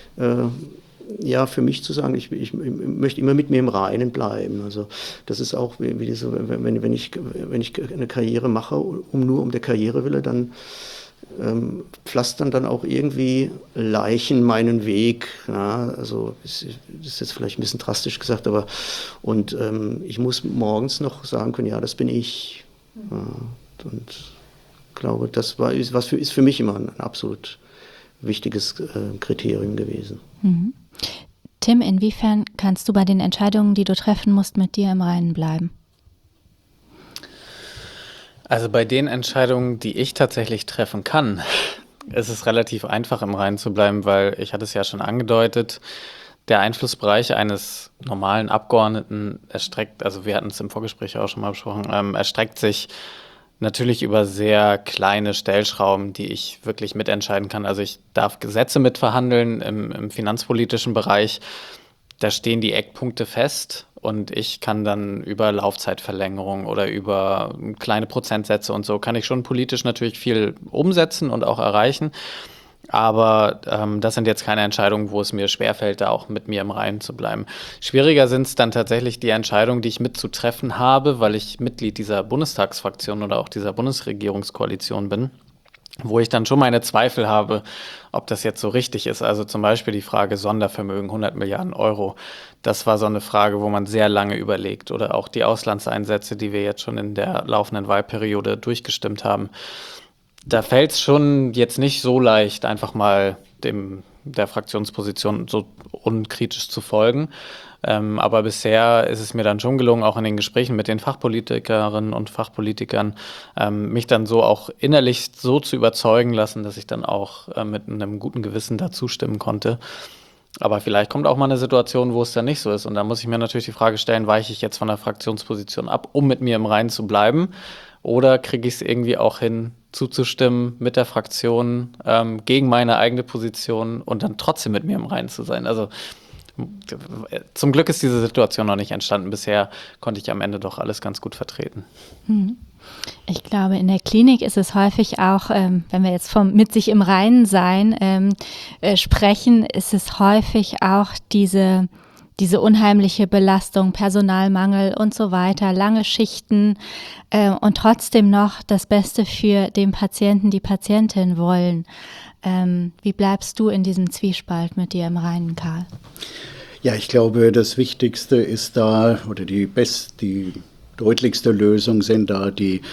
Speaker 4: für mich zu sagen, ich möchte immer mit mir im Reinen bleiben. Also das ist auch wie diese, wenn ich eine Karriere mache, nur um der Karriere willen, dann pflastern dann auch irgendwie Leichen meinen Weg. Ja, also das ist jetzt vielleicht ein bisschen drastisch gesagt, aber ich muss morgens noch sagen können, ja, das bin ich. Ja, und ich glaube, das ist für mich immer ein absolut wichtiges Kriterium gewesen.
Speaker 2: Mhm. Tim, inwiefern kannst du bei den Entscheidungen, die du treffen musst, mit dir im Reinen bleiben?
Speaker 6: Also bei den Entscheidungen, die ich tatsächlich treffen kann, ist es relativ einfach, im Reinen zu bleiben, weil ich hatte es ja schon angedeutet, der Einflussbereich eines normalen Abgeordneten erstreckt, also wir hatten es im Vorgespräch auch schon mal besprochen, erstreckt sich natürlich über sehr kleine Stellschrauben, die ich wirklich mitentscheiden kann. Also ich darf Gesetze mitverhandeln im finanzpolitischen Bereich. Da stehen die Eckpunkte fest und ich kann dann über Laufzeitverlängerung oder über kleine Prozentsätze und so, kann ich schon politisch natürlich viel umsetzen und auch erreichen. Aber das sind jetzt keine Entscheidungen, wo es mir schwerfällt, da auch mit mir im Reinen zu bleiben. Schwieriger sind es dann tatsächlich die Entscheidungen, die ich mitzutreffen habe, weil ich Mitglied dieser Bundestagsfraktion oder auch dieser Bundesregierungskoalition bin, wo ich dann schon meine Zweifel habe, ob das jetzt so richtig ist. Also zum Beispiel die Frage Sondervermögen, 100 Milliarden Euro. Das war so eine Frage, wo man sehr lange überlegt. Oder auch die Auslandseinsätze, die wir jetzt schon in der laufenden Wahlperiode durchgestimmt haben. Da fällt es schon jetzt nicht so leicht, einfach mal der Fraktionsposition so unkritisch zu folgen. Aber bisher ist es mir dann schon gelungen, auch in den Gesprächen mit den Fachpolitikerinnen und Fachpolitikern, mich dann so auch innerlich so zu überzeugen lassen, dass ich dann auch mit einem guten Gewissen dazu stimmen konnte. Aber vielleicht kommt auch mal eine Situation, wo es dann nicht so ist. Und da muss ich mir natürlich die Frage stellen, weiche ich jetzt von der Fraktionsposition ab, um mit mir im Reinen zu bleiben? Oder kriege ich es irgendwie auch hin, zuzustimmen mit der Fraktion gegen meine eigene Position und dann trotzdem mit mir im Reinen zu sein? Also zum Glück ist diese Situation noch nicht entstanden. Bisher konnte ich am Ende doch alles ganz gut vertreten.
Speaker 2: Ich glaube, in der Klinik ist es häufig auch, wenn wir jetzt vom mit sich im Reinen sein sprechen, ist es häufig auch diese unheimliche Belastung, Personalmangel und so weiter, lange Schichten und trotzdem noch das Beste für den Patienten, die Patientin wollen. Wie bleibst du in diesem Zwiespalt mit dir im Reinen, Karl?
Speaker 5: Ja, ich glaube, das Wichtigste ist da, oder die deutlichste Lösung sind da die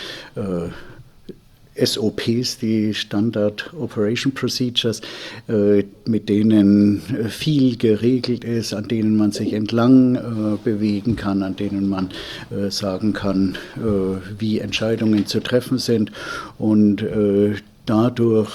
Speaker 5: SOPs, die Standard Operation Procedures, mit denen viel geregelt ist, an denen man sich entlang bewegen kann, an denen man sagen kann, wie Entscheidungen zu treffen sind. Und dadurch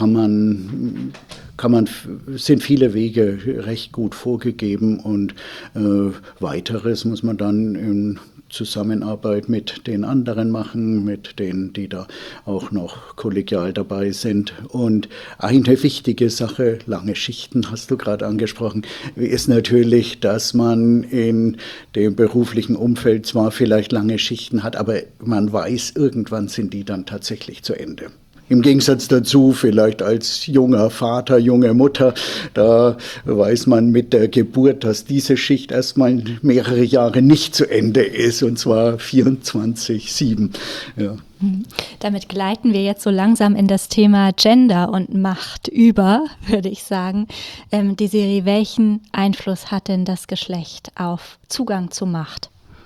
Speaker 5: sind viele Wege recht gut vorgegeben und weiteres muss man dann in Zusammenarbeit mit den anderen machen, mit denen, die da auch noch kollegial dabei sind. Und eine wichtige Sache, lange Schichten hast du gerade angesprochen, ist natürlich, dass man in dem beruflichen Umfeld zwar vielleicht lange Schichten hat, aber man weiß, irgendwann sind die dann tatsächlich zu Ende. Im Gegensatz dazu, vielleicht als junger Vater, junge Mutter, da weiß man mit der Geburt, dass diese Schicht erstmal mehrere Jahre nicht zu Ende ist, und zwar 24/7. Ja.
Speaker 2: Damit gleiten wir jetzt so langsam in das Thema Gender und Macht über, würde ich sagen. Desiree, welchen Einfluss hat denn das Geschlecht auf Zugang zu Macht?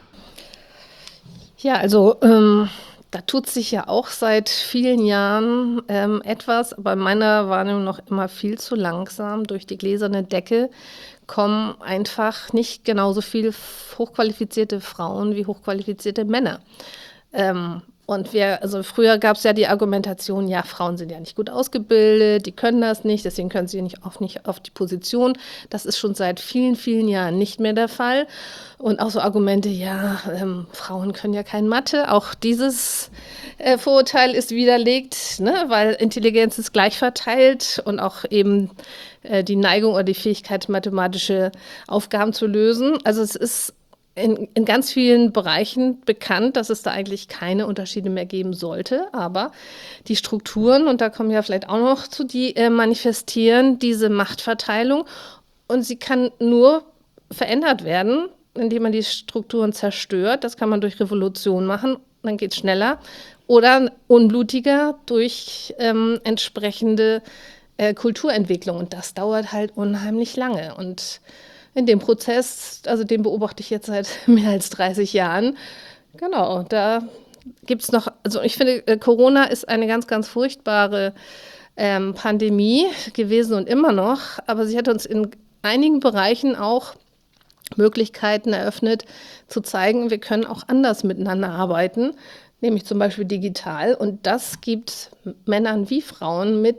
Speaker 3: Ja, also da tut sich ja auch seit vielen Jahren etwas, aber in meiner Wahrnehmung noch immer viel zu langsam. Durch die gläserne Decke kommen einfach nicht genauso viele hochqualifizierte Frauen wie hochqualifizierte Männer. Und also früher gab es ja die Argumentation, ja, Frauen sind ja nicht gut ausgebildet, die können das nicht, deswegen können sie nicht auf die Position. Das ist schon seit vielen, vielen Jahren nicht mehr der Fall. Und auch so Argumente, ja, Frauen können ja kein Mathe. Auch dieses Vorurteil ist widerlegt, ne? Weil Intelligenz ist gleich verteilt und auch eben die Neigung oder die Fähigkeit, mathematische Aufgaben zu lösen. Also es ist in ganz vielen Bereichen bekannt, dass es da eigentlich keine Unterschiede mehr geben sollte. Aber die Strukturen, und da kommen wir vielleicht auch noch zu, die manifestieren diese Machtverteilung. Und sie kann nur verändert werden, indem man die Strukturen zerstört. Das kann man durch Revolution machen, dann geht es schneller. Oder unblutiger durch entsprechende Kulturentwicklung. Und das dauert halt unheimlich lange. Und in dem Prozess, also den beobachte ich jetzt seit mehr als 30 Jahren, genau, da gibt es noch, also ich finde, Corona ist eine ganz, ganz furchtbare Pandemie gewesen und immer noch, aber sie hat uns in einigen Bereichen auch Möglichkeiten eröffnet, zu zeigen, wir können auch anders miteinander arbeiten, nämlich zum Beispiel digital. Und das gibt Männern wie Frauen mit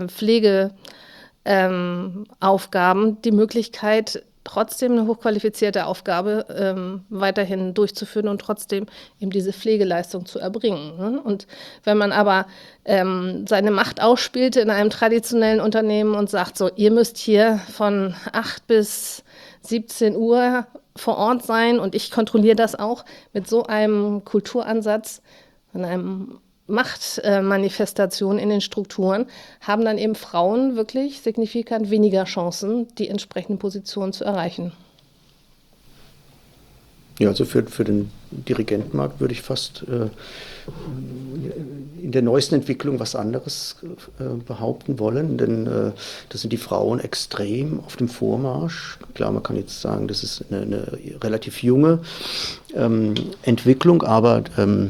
Speaker 3: Pflegeaufgaben die Möglichkeit, trotzdem eine hochqualifizierte Aufgabe weiterhin durchzuführen und trotzdem eben diese Pflegeleistung zu erbringen. Ne? Und wenn man aber seine Macht ausspielt in einem traditionellen Unternehmen und sagt, so, ihr müsst hier von 8 bis 17 Uhr vor Ort sein und ich kontrolliere das auch mit so einem Kulturansatz, von einem Machtmanifestation in den Strukturen, haben dann eben Frauen wirklich signifikant weniger Chancen, die entsprechenden Positionen zu erreichen.
Speaker 4: Ja, also für den Dirigentenmarkt würde ich fast in der neuesten Entwicklung was anderes behaupten wollen, denn da sind die Frauen extrem auf dem Vormarsch. Klar, man kann jetzt sagen, das ist eine relativ junge Entwicklung, aber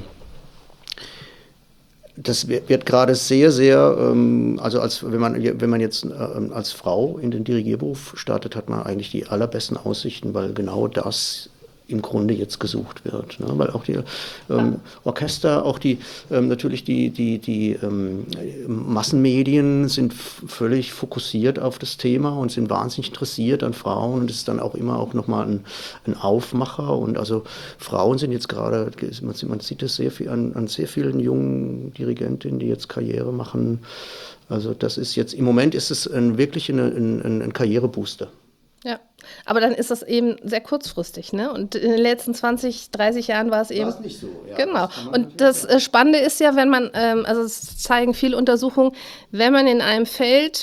Speaker 4: das wird gerade sehr, sehr, also wenn man jetzt als Frau in den Dirigierberuf startet, hat man eigentlich die allerbesten Aussichten, weil genau das im Grunde jetzt gesucht wird. Ne? Weil auch die Orchester, auch natürlich die Massenmedien sind völlig fokussiert auf das Thema und sind wahnsinnig interessiert an Frauen. Und es ist dann auch immer auch nochmal ein Aufmacher. Und also Frauen sind jetzt gerade, man sieht das sehr viel an sehr vielen jungen Dirigentinnen, die jetzt Karriere machen. Also das ist jetzt, im Moment ist es wirklich ein Karrierebooster.
Speaker 3: Ja, aber dann ist das eben sehr kurzfristig, ne? Und in den letzten 20, 30 Jahren war es eben.
Speaker 4: War es nicht so, ja.
Speaker 3: Genau. Und das Spannende ist ja, wenn man, also es zeigen viele Untersuchungen, wenn man in einem Feld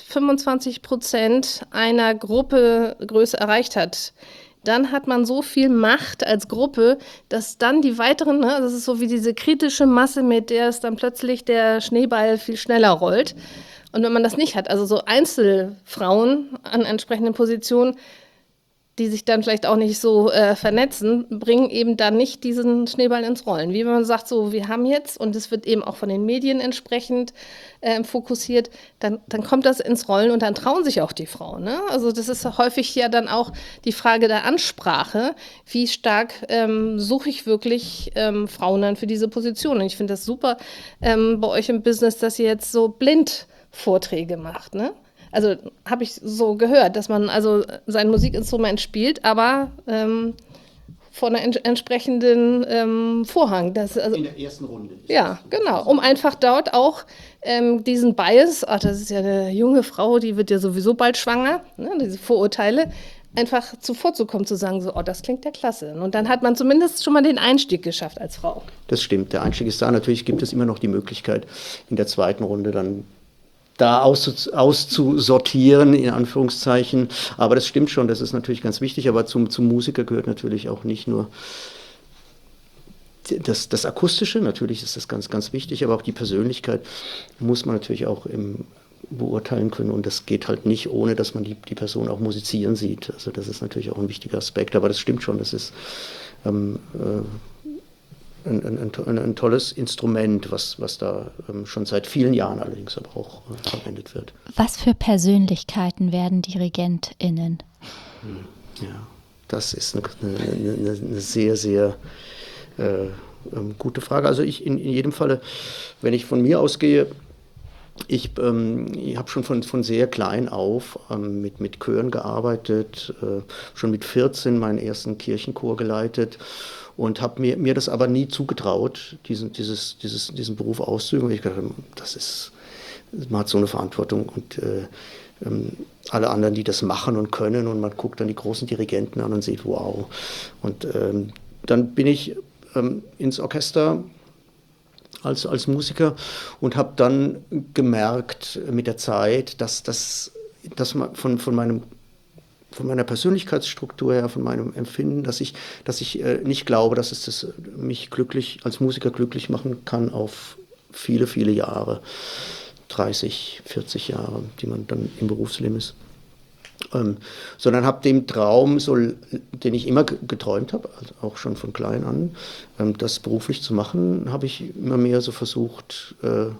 Speaker 3: 25% einer Gruppegröße erreicht hat, dann hat man so viel Macht als Gruppe, dass dann die weiteren, ne, das ist so wie diese kritische Masse, mit der es dann plötzlich der Schneeball viel schneller rollt. Und wenn man das nicht hat, also so Einzelfrauen an entsprechenden Positionen, die sich dann vielleicht auch nicht so vernetzen, bringen eben dann nicht diesen Schneeball ins Rollen. Wie wenn man sagt, so, wir haben jetzt, und es wird eben auch von den Medien entsprechend fokussiert, dann kommt das ins Rollen und dann trauen sich auch die Frauen. Ne? Also das ist häufig ja dann auch die Frage der Ansprache, wie stark suche ich wirklich Frauen dann für diese Position. Und ich finde das super bei euch im Business, dass ihr jetzt so blind Vorträge macht, ne? Also habe ich so gehört, dass man also sein Musikinstrument spielt, aber vor einer entsprechenden Vorhang. Das, also,
Speaker 4: in der ersten Runde.
Speaker 3: Ja, genau. Um einfach dort auch diesen Bias, ach, das ist ja eine junge Frau, die wird ja sowieso bald schwanger, ne, diese Vorurteile, einfach zuvorzukommen, zu sagen, so, oh, das klingt ja klasse. Und dann hat man zumindest schon mal den Einstieg geschafft als Frau.
Speaker 4: Das stimmt, der Einstieg ist da. Natürlich gibt es immer noch die Möglichkeit, in der zweiten Runde dann da auszusortieren, in Anführungszeichen. Aber das stimmt schon, das ist natürlich ganz wichtig. Aber zum Musiker gehört natürlich auch nicht nur das Akustische, natürlich ist das ganz, ganz wichtig, aber auch die Persönlichkeit muss man natürlich auch beurteilen können. Und das geht halt nicht, ohne dass man die Person auch musizieren sieht. Also das ist natürlich auch ein wichtiger Aspekt. Aber das stimmt schon, das ist ein tolles Instrument, was da schon seit vielen Jahren allerdings aber auch verwendet wird.
Speaker 2: Was für Persönlichkeiten werden DirigentInnen?
Speaker 4: Ja, das ist eine sehr, sehr Gute Frage. Also ich in jedem Falle, wenn ich von mir ausgehe, ich habe schon von sehr klein auf mit Chören gearbeitet, schon mit 14 meinen ersten Kirchenchor geleitet und habe mir das aber nie zugetraut, diesen Beruf auszuüben. Weil ich gedacht habe, man hat so eine Verantwortung und alle anderen, die das machen und können, und man guckt dann die großen Dirigenten an und sieht, wow. Und dann bin ich ins Orchester als Musiker und habe dann gemerkt mit der Zeit, dass man von meiner Persönlichkeitsstruktur her, von meinem Empfinden, dass ich nicht glaube, dass es mich als Musiker glücklich machen kann auf viele, viele Jahre, 30, 40 Jahre, die man dann im Berufsleben ist. Sondern habe dem Traum, den ich immer geträumt habe, also auch schon von klein an, das beruflich zu machen, habe ich immer mehr so versucht,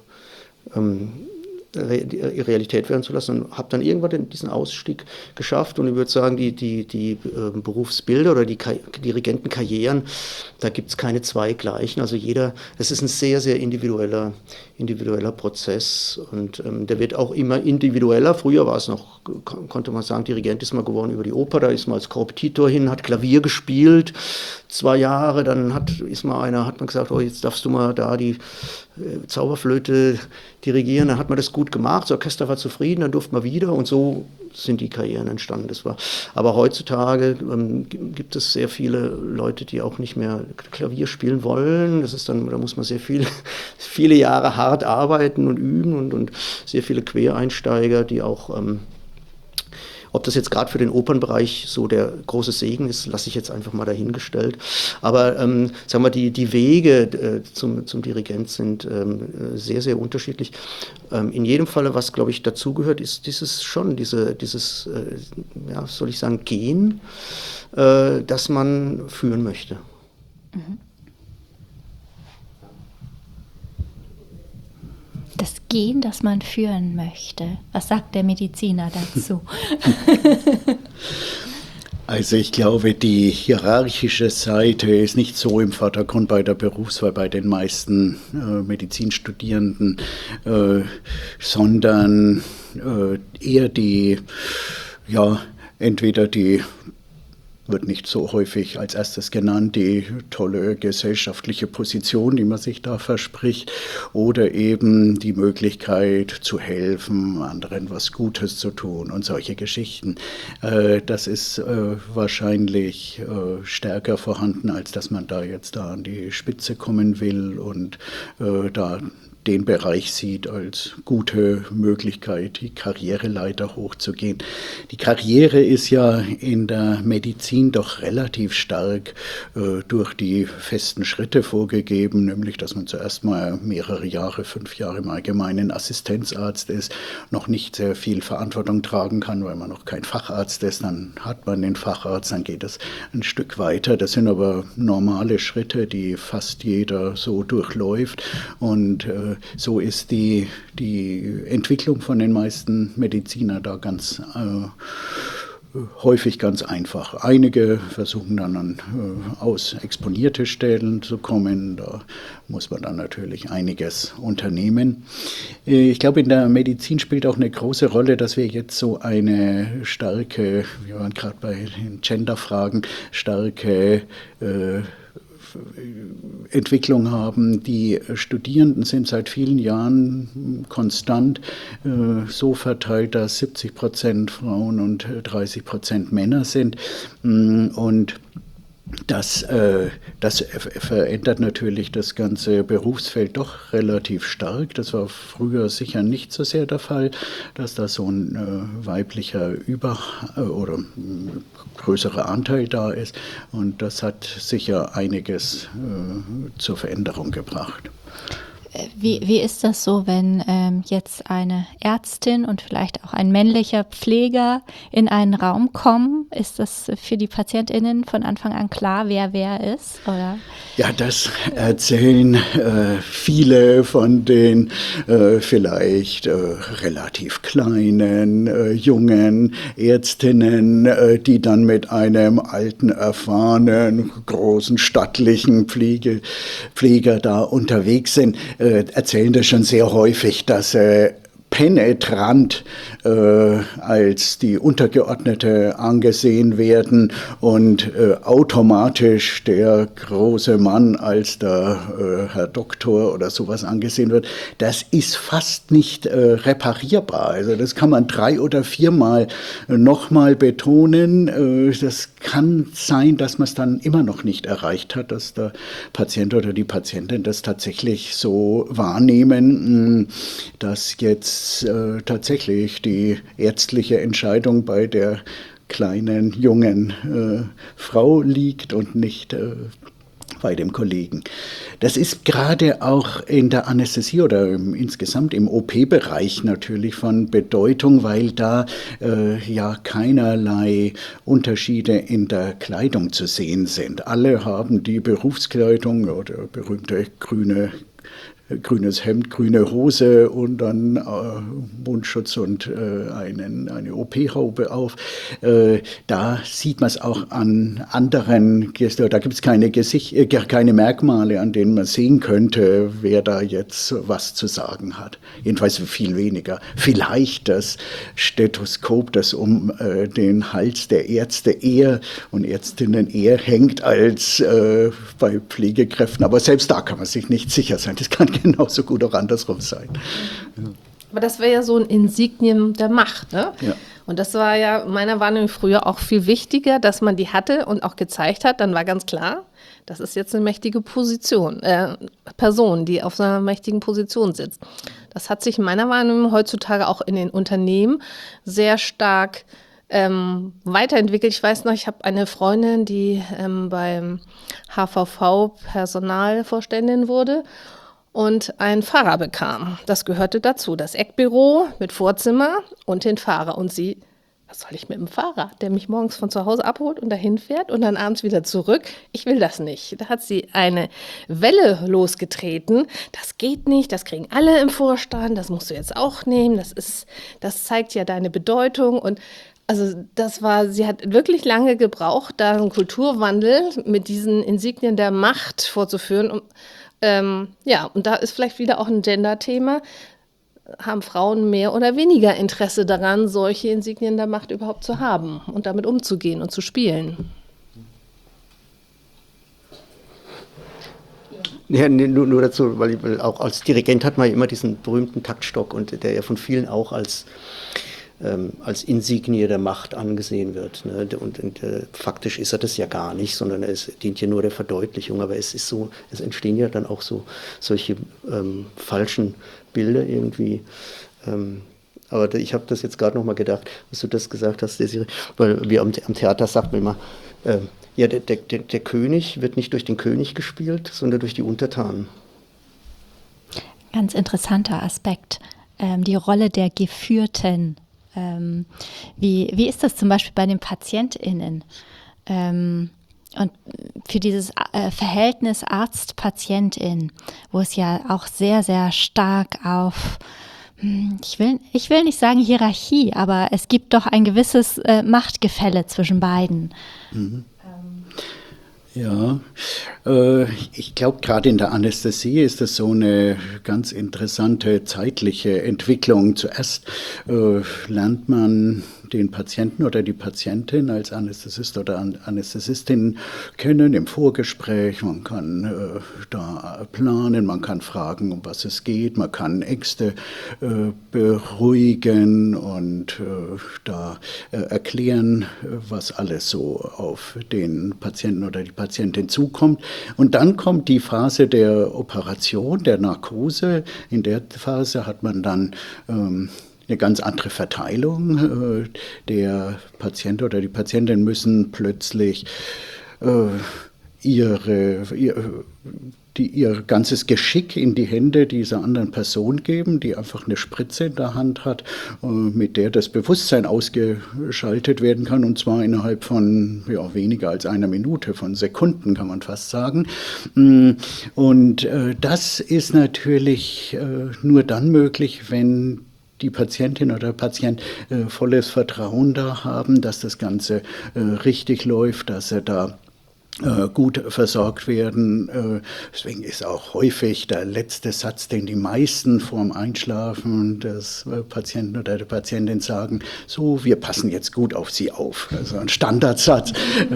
Speaker 4: Realität werden zu lassen, und habe dann irgendwann diesen Ausstieg geschafft. Und ich würde sagen, die Berufsbilder oder die Dirigentenkarrieren, da gibt es keine zwei gleichen. Also das ist ein sehr, sehr individueller Prozess, und der wird auch immer individueller. Früher war es noch, konnte man sagen, Dirigent ist man geworden über die Oper, da ist man als Korrepetitor hin, hat Klavier gespielt, 2 Jahre, dann hat man gesagt, oh, jetzt darfst du mal da die Zauberflöte dirigieren, dann hat man das gut gemacht, das Orchester war zufrieden, dann durfte man wieder, und so sind die Karrieren entstanden. Aber heutzutage gibt es sehr viele Leute, die auch nicht mehr Klavier spielen wollen. Da muss man sehr viele Jahre hart arbeiten und üben, und sehr viele Quereinsteiger, die auch ob das jetzt gerade für den Opernbereich so der große Segen ist, lasse ich jetzt einfach mal dahingestellt. Aber sagen wir, die Wege zum Dirigent sind sehr, sehr unterschiedlich. In jedem Falle, was, glaube ich, dazugehört, ist dieses soll ich sagen, Gehen, das man führen möchte.
Speaker 2: Mhm. Das Gehen, das man führen möchte. Was sagt der Mediziner dazu?
Speaker 5: Also ich glaube, die hierarchische Seite ist nicht so im Vordergrund bei der Berufswahl bei den meisten Medizinstudierenden, sondern eher entweder die wird nicht so häufig als erstes genannt, die tolle gesellschaftliche Position, die man sich da verspricht, oder eben die Möglichkeit zu helfen, anderen was Gutes zu tun und solche Geschichten. Das ist wahrscheinlich stärker vorhanden, als dass man da jetzt an die Spitze kommen will und da den Bereich sieht als gute Möglichkeit, die Karriereleiter hochzugehen. Die Karriere ist ja in der Medizin doch relativ stark durch die festen Schritte vorgegeben, nämlich dass man zuerst mal mehrere Jahre, 5 Jahre im Allgemeinen Assistenzarzt ist, noch nicht sehr viel Verantwortung tragen kann, weil man noch kein Facharzt ist. Dann hat man den Facharzt, dann geht es ein Stück weiter. Das sind aber normale Schritte, die fast jeder so durchläuft, und so ist die Entwicklung von den meisten Medizinern da ganz häufig ganz einfach. Einige versuchen dann aus exponierte Stellen zu kommen. Da muss man dann natürlich einiges unternehmen. Ich glaube, in der Medizin spielt auch eine große Rolle, dass wir jetzt so eine starke, wir waren gerade bei den Genderfragen, starke Entwicklung haben. Die Studierenden sind seit vielen Jahren konstant so verteilt, dass 70% Frauen und 30% Männer sind. Und das verändert natürlich das ganze Berufsfeld doch relativ stark. Das war früher sicher nicht so sehr der Fall, dass da so ein weiblicher oder größerer Anteil da ist. Und das hat sicher einiges zur Veränderung gebracht.
Speaker 2: Wie ist das so, wenn jetzt eine Ärztin und vielleicht auch ein männlicher Pfleger in einen Raum kommen? Ist das für die PatientInnen von Anfang an klar, wer ist? Oder?
Speaker 5: Ja, das erzählen viele von den vielleicht relativ kleinen, jungen Ärztinnen, die dann mit einem alten, erfahrenen, großen, stattlichen Pfleger da unterwegs sind, erzählen das schon sehr häufig, dass penetrant als die Untergeordnete angesehen werden und automatisch der große Mann als der Herr Doktor oder sowas angesehen wird, das ist fast nicht reparierbar. Also das kann man 3 oder 4 Mal nochmal betonen. Das kann sein, dass man es dann immer noch nicht erreicht hat, dass der Patient oder die Patientin das tatsächlich so wahrnehmen, dass jetzt tatsächlich die ärztliche Entscheidung bei der kleinen, jungen Frau liegt und nicht bei dem Kollegen. Das ist gerade auch in der Anästhesie oder insgesamt im OP-Bereich natürlich von Bedeutung, weil da ja keinerlei Unterschiede in der Kleidung zu sehen sind. Alle haben die Berufskleidung oder berühmte grünes Hemd, grüne Hose und dann Mundschutz und eine OP-Haube auf. Da sieht man es auch an anderen, da gibt es keine Merkmale, an denen man sehen könnte, wer da jetzt was zu sagen hat. Jedenfalls viel weniger. Vielleicht das Stethoskop, das um den Hals der Ärzte eher und Ärztinnen eher hängt als bei Pflegekräften. Aber selbst da kann man sich nicht sicher sein. Das kann genauso gut auch andersrum sein. Ja.
Speaker 3: Aber das wäre ja so ein Insignium der Macht, ne?
Speaker 5: Ja.
Speaker 3: Und das war ja meiner Wahrnehmung früher auch viel wichtiger, dass man die hatte und auch gezeigt hat. Dann war ganz klar, das ist jetzt eine mächtige Person, die auf so einer mächtigen Position sitzt. Das hat sich meiner Wahrnehmung heutzutage auch in den Unternehmen sehr stark weiterentwickelt. Ich weiß noch, ich habe eine Freundin, die beim HVV Personalvorständin wurde und einen Fahrer bekam. Das gehörte dazu, das Eckbüro mit Vorzimmer und den Fahrer. Und sie, was soll ich mit dem Fahrer, der mich morgens von zu Hause abholt und dahin fährt und dann abends wieder zurück? Ich will das nicht. Da hat sie eine Welle losgetreten. Das geht nicht, das kriegen alle im Vorstand, das musst du jetzt auch nehmen. Das zeigt ja deine Bedeutung. Und also sie hat wirklich lange gebraucht, da einen Kulturwandel mit diesen Insignien der Macht vorzuführen. Und da ist vielleicht wieder auch ein Gender-Thema. Haben Frauen mehr oder weniger Interesse daran, solche Insignien der Macht überhaupt zu haben und damit umzugehen und zu spielen?
Speaker 4: Ja, nur dazu, weil auch als Dirigent hat man ja immer diesen berühmten Taktstock und der ja von vielen auch als Insignie der Macht angesehen wird. Ne? Und faktisch ist er das ja gar nicht, sondern es dient ja nur der Verdeutlichung. Aber es entstehen ja dann auch solche falschen Bilder irgendwie. Aber ich habe das jetzt gerade noch mal gedacht, was du das gesagt hast, Desiree, weil wir am Theater sagt man immer, der König wird nicht durch den König gespielt, sondern durch die Untertanen.
Speaker 2: Ganz interessanter Aspekt, die Rolle der Geführten. Wie ist das zum Beispiel bei den PatientInnen? Und für dieses Verhältnis Arzt-Patientin, wo es ja auch sehr, sehr stark auf, ich will nicht sagen Hierarchie, aber es gibt doch ein gewisses Machtgefälle zwischen beiden.
Speaker 5: Mhm. Ja, ich glaube, gerade in der Anästhesie ist das so eine ganz interessante zeitliche Entwicklung. Zuerst lernt man den Patienten oder die Patientin als Anästhesist oder Anästhesistin kennen im Vorgespräch. Man kann da planen, man kann fragen, um was es geht, man kann Ängste beruhigen und da erklären, was alles so auf den Patienten oder die Patientin zukommt. Und dann kommt die Phase der Operation, der Narkose. In der Phase hat man dann eine ganz andere Verteilung. Der Patient oder die Patientin müssen plötzlich ihr ganzes Geschick in die Hände dieser anderen Person geben, die einfach eine Spritze in der Hand hat, mit der das Bewusstsein ausgeschaltet werden kann, und zwar innerhalb von weniger als einer Minute, von Sekunden kann man fast sagen. Und das ist natürlich nur dann möglich, wenn die Patientin oder der Patient volles Vertrauen da haben, dass das Ganze richtig läuft, dass er da gut versorgt werden. Deswegen ist auch häufig der letzte Satz, den die meisten vorm Einschlafen des Patienten oder der Patientin sagen: So, wir passen jetzt gut auf Sie auf. Also ein Standardsatz,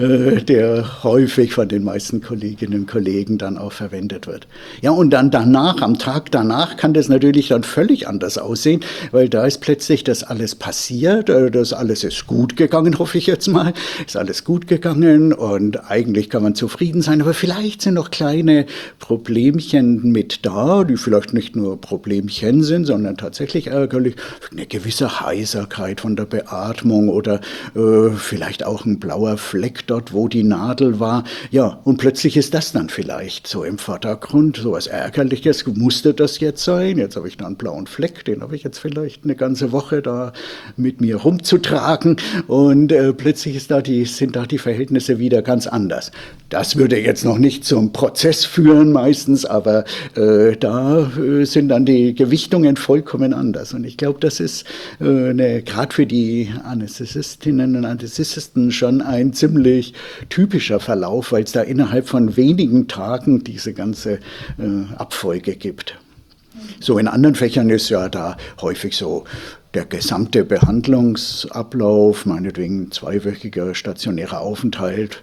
Speaker 5: der häufig von den meisten Kolleginnen und Kollegen dann auch verwendet wird. Ja, und dann danach, am Tag danach, kann das natürlich dann völlig anders aussehen, weil da ist plötzlich das alles passiert, das alles ist gut gegangen, hoffe ich jetzt mal, ist alles gut gegangen, und eigentlich kann man zufrieden sein, aber vielleicht sind noch kleine Problemchen mit da, die vielleicht nicht nur Problemchen sind, sondern tatsächlich ärgerlich. Eine gewisse Heiserkeit von der Beatmung oder vielleicht auch ein blauer Fleck dort, wo die Nadel war. Ja, und plötzlich ist das dann vielleicht so im Vordergrund, so was Ärgerliches. Musste das jetzt sein? Jetzt habe ich da einen blauen Fleck, den habe ich jetzt vielleicht eine ganze Woche da mit mir rumzutragen, und plötzlich sind da die Verhältnisse wieder ganz anders. Das würde jetzt noch nicht zum Prozess führen meistens, aber da sind dann die Gewichtungen vollkommen anders. Und ich glaube, das ist gerade für die Anästhesistinnen und Anästhesisten schon ein ziemlich typischer Verlauf, weil es da innerhalb von wenigen Tagen diese ganze Abfolge gibt. So in anderen Fächern ist ja da häufig so der gesamte Behandlungsablauf, meinetwegen 2-wöchiger stationärer Aufenthalt,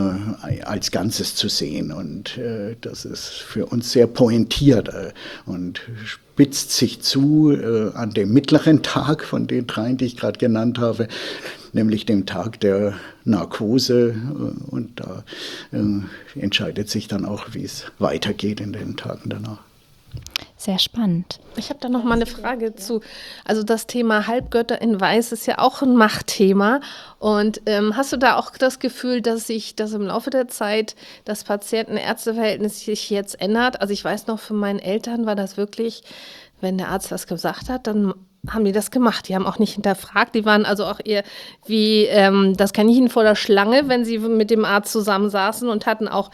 Speaker 5: als Ganzes zu sehen. Und das ist für uns sehr pointiert und spitzt sich zu an dem mittleren Tag von den 3, die ich gerade genannt habe, nämlich dem Tag der Narkose. Und da entscheidet sich dann auch, wie es weitergeht in den Tagen danach.
Speaker 2: Sehr spannend.
Speaker 3: Ich habe da noch mal eine Frage zu. Also das Thema Halbgötter in Weiß ist ja auch ein Machtthema. Und hast du da auch das Gefühl, dass sich das im Laufe der Zeit das Patienten-Ärzte-Verhältnis sich jetzt ändert? Also ich weiß noch, für meine Eltern war das wirklich, wenn der Arzt was gesagt hat, dann haben die das gemacht. Die haben auch nicht hinterfragt. Die waren also auch eher wie das Kaninchen vor der Schlange, wenn sie mit dem Arzt zusammensaßen, und hatten auch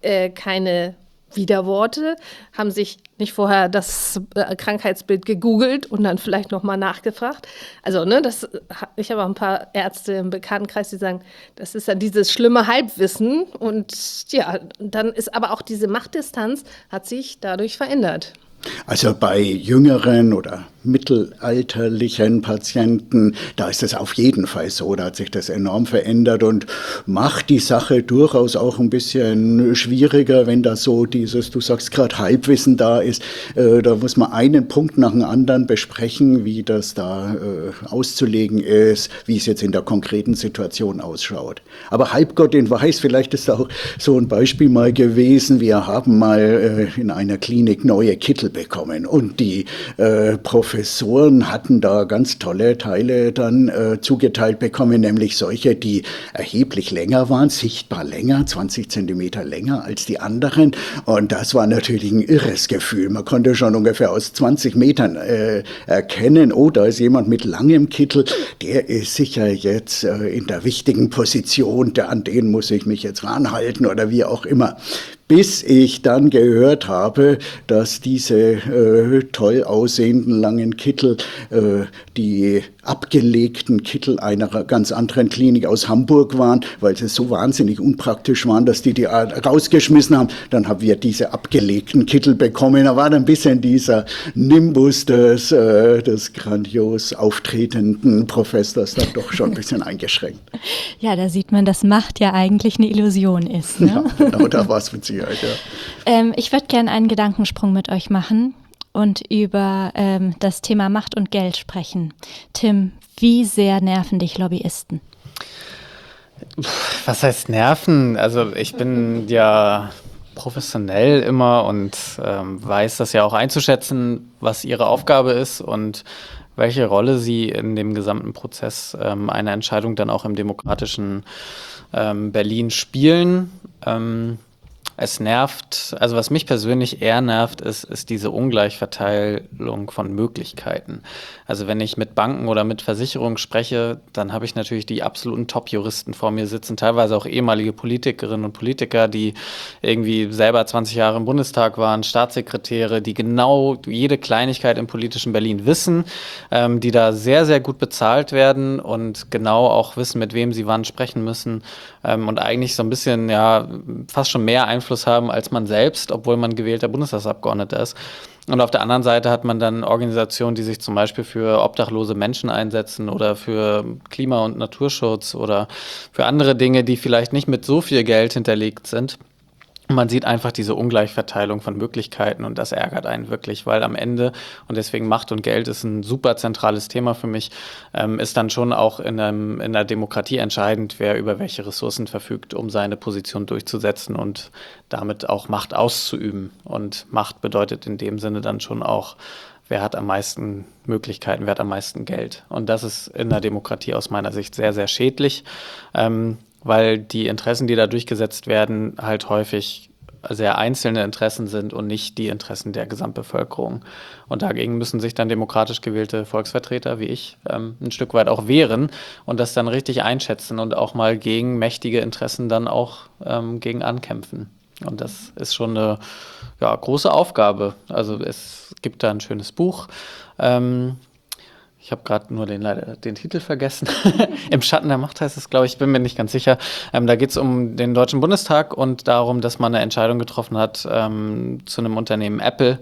Speaker 3: keine Widerworte, haben sich nicht vorher das Krankheitsbild gegoogelt und dann vielleicht nochmal nachgefragt. Also, ich habe auch ein paar Ärzte im Bekanntenkreis, die sagen, das ist ja dieses schlimme Halbwissen, und ja, dann ist aber auch diese Machtdistanz hat sich dadurch verändert.
Speaker 5: Also bei jüngeren oder mittelalterlichen Patienten, da ist es auf jeden Fall so, da hat sich das enorm verändert und macht die Sache durchaus auch ein bisschen schwieriger, wenn da so dieses, du sagst gerade, Halbwissen da ist. Da muss man einen Punkt nach dem anderen besprechen, wie das da auszulegen ist, wie es jetzt in der konkreten Situation ausschaut. Aber Halbgott in Weiß, vielleicht ist auch so ein Beispiel mal gewesen, wir haben mal in einer Klinik neue Kittel bekommen und die Professoren hatten da ganz tolle Teile dann zugeteilt bekommen, nämlich solche, die erheblich länger waren, sichtbar länger, 20 Zentimeter länger als die anderen, und das war natürlich ein irres Gefühl. Man konnte schon ungefähr aus 20 Metern erkennen, oh, da ist jemand mit langem Kittel, der ist sicher jetzt in der wichtigen Position, an den muss ich mich jetzt ranhalten oder wie auch immer. Bis ich dann gehört habe, dass diese toll aussehenden langen Kittel die abgelegten Kittel einer ganz anderen Klinik aus Hamburg waren, weil sie so wahnsinnig unpraktisch waren, dass die rausgeschmissen haben. Dann haben wir diese abgelegten Kittel bekommen. Da war dann ein bisschen dieser Nimbus des grandios auftretenden Professors dann doch schon ein bisschen eingeschränkt.
Speaker 2: Ja, da sieht man, dass Macht ja eigentlich eine Illusion ist. Ne?
Speaker 5: Ja, genau, da war es mit Sicherheit, ja.
Speaker 2: Ich würde gerne einen Gedankensprung mit euch machen und über das Thema Macht und Geld sprechen. Tim, wie sehr nerven dich Lobbyisten?
Speaker 6: Was heißt nerven? Also ich bin ja professionell immer und weiß das ja auch einzuschätzen, was ihre Aufgabe ist und welche Rolle sie in dem gesamten Prozess einer Entscheidung dann auch im demokratischen Berlin spielen. Es nervt, also was mich persönlich eher nervt, ist diese Ungleichverteilung von Möglichkeiten. Also wenn ich mit Banken oder mit Versicherungen spreche, dann habe ich natürlich die absoluten Top-Juristen vor mir sitzen, teilweise auch ehemalige Politikerinnen und Politiker, die irgendwie selber 20 Jahre im Bundestag waren, Staatssekretäre, die genau jede Kleinigkeit im politischen Berlin wissen, die da sehr, sehr gut bezahlt werden und genau auch wissen, mit wem sie wann sprechen müssen, und eigentlich so ein bisschen, ja, fast schon mehr Einfluss haben als man selbst, obwohl man gewählter Bundestagsabgeordneter ist. Und auf der anderen Seite hat man dann Organisationen, die sich zum Beispiel für obdachlose Menschen einsetzen oder für Klima- und Naturschutz oder für andere Dinge, die vielleicht nicht mit so viel Geld hinterlegt sind. Man sieht einfach diese Ungleichverteilung von Möglichkeiten und das ärgert einen wirklich, weil am Ende, und deswegen Macht und Geld ist ein super zentrales Thema für mich, ist dann schon auch in der Demokratie entscheidend, wer über welche Ressourcen verfügt, um seine Position durchzusetzen und damit auch Macht auszuüben. Und Macht bedeutet in dem Sinne dann schon auch, wer hat am meisten Möglichkeiten, wer hat am meisten Geld. Und das ist in der Demokratie aus meiner Sicht sehr, sehr schädlich. Weil die Interessen, die da durchgesetzt werden, halt häufig sehr einzelne Interessen sind und nicht die Interessen der Gesamtbevölkerung. Und dagegen müssen sich dann demokratisch gewählte Volksvertreter wie ich ein Stück weit auch wehren und das dann richtig einschätzen und auch mal gegen mächtige Interessen dann auch gegen ankämpfen. Und das ist schon eine große Aufgabe. Also es gibt da ein schönes Buch. Ich habe gerade nur den Titel vergessen. Im Schatten der Macht heißt es, glaube ich, bin mir nicht ganz sicher. Da geht es um den Deutschen Bundestag und darum, dass man eine Entscheidung getroffen hat zu einem Unternehmen Apple,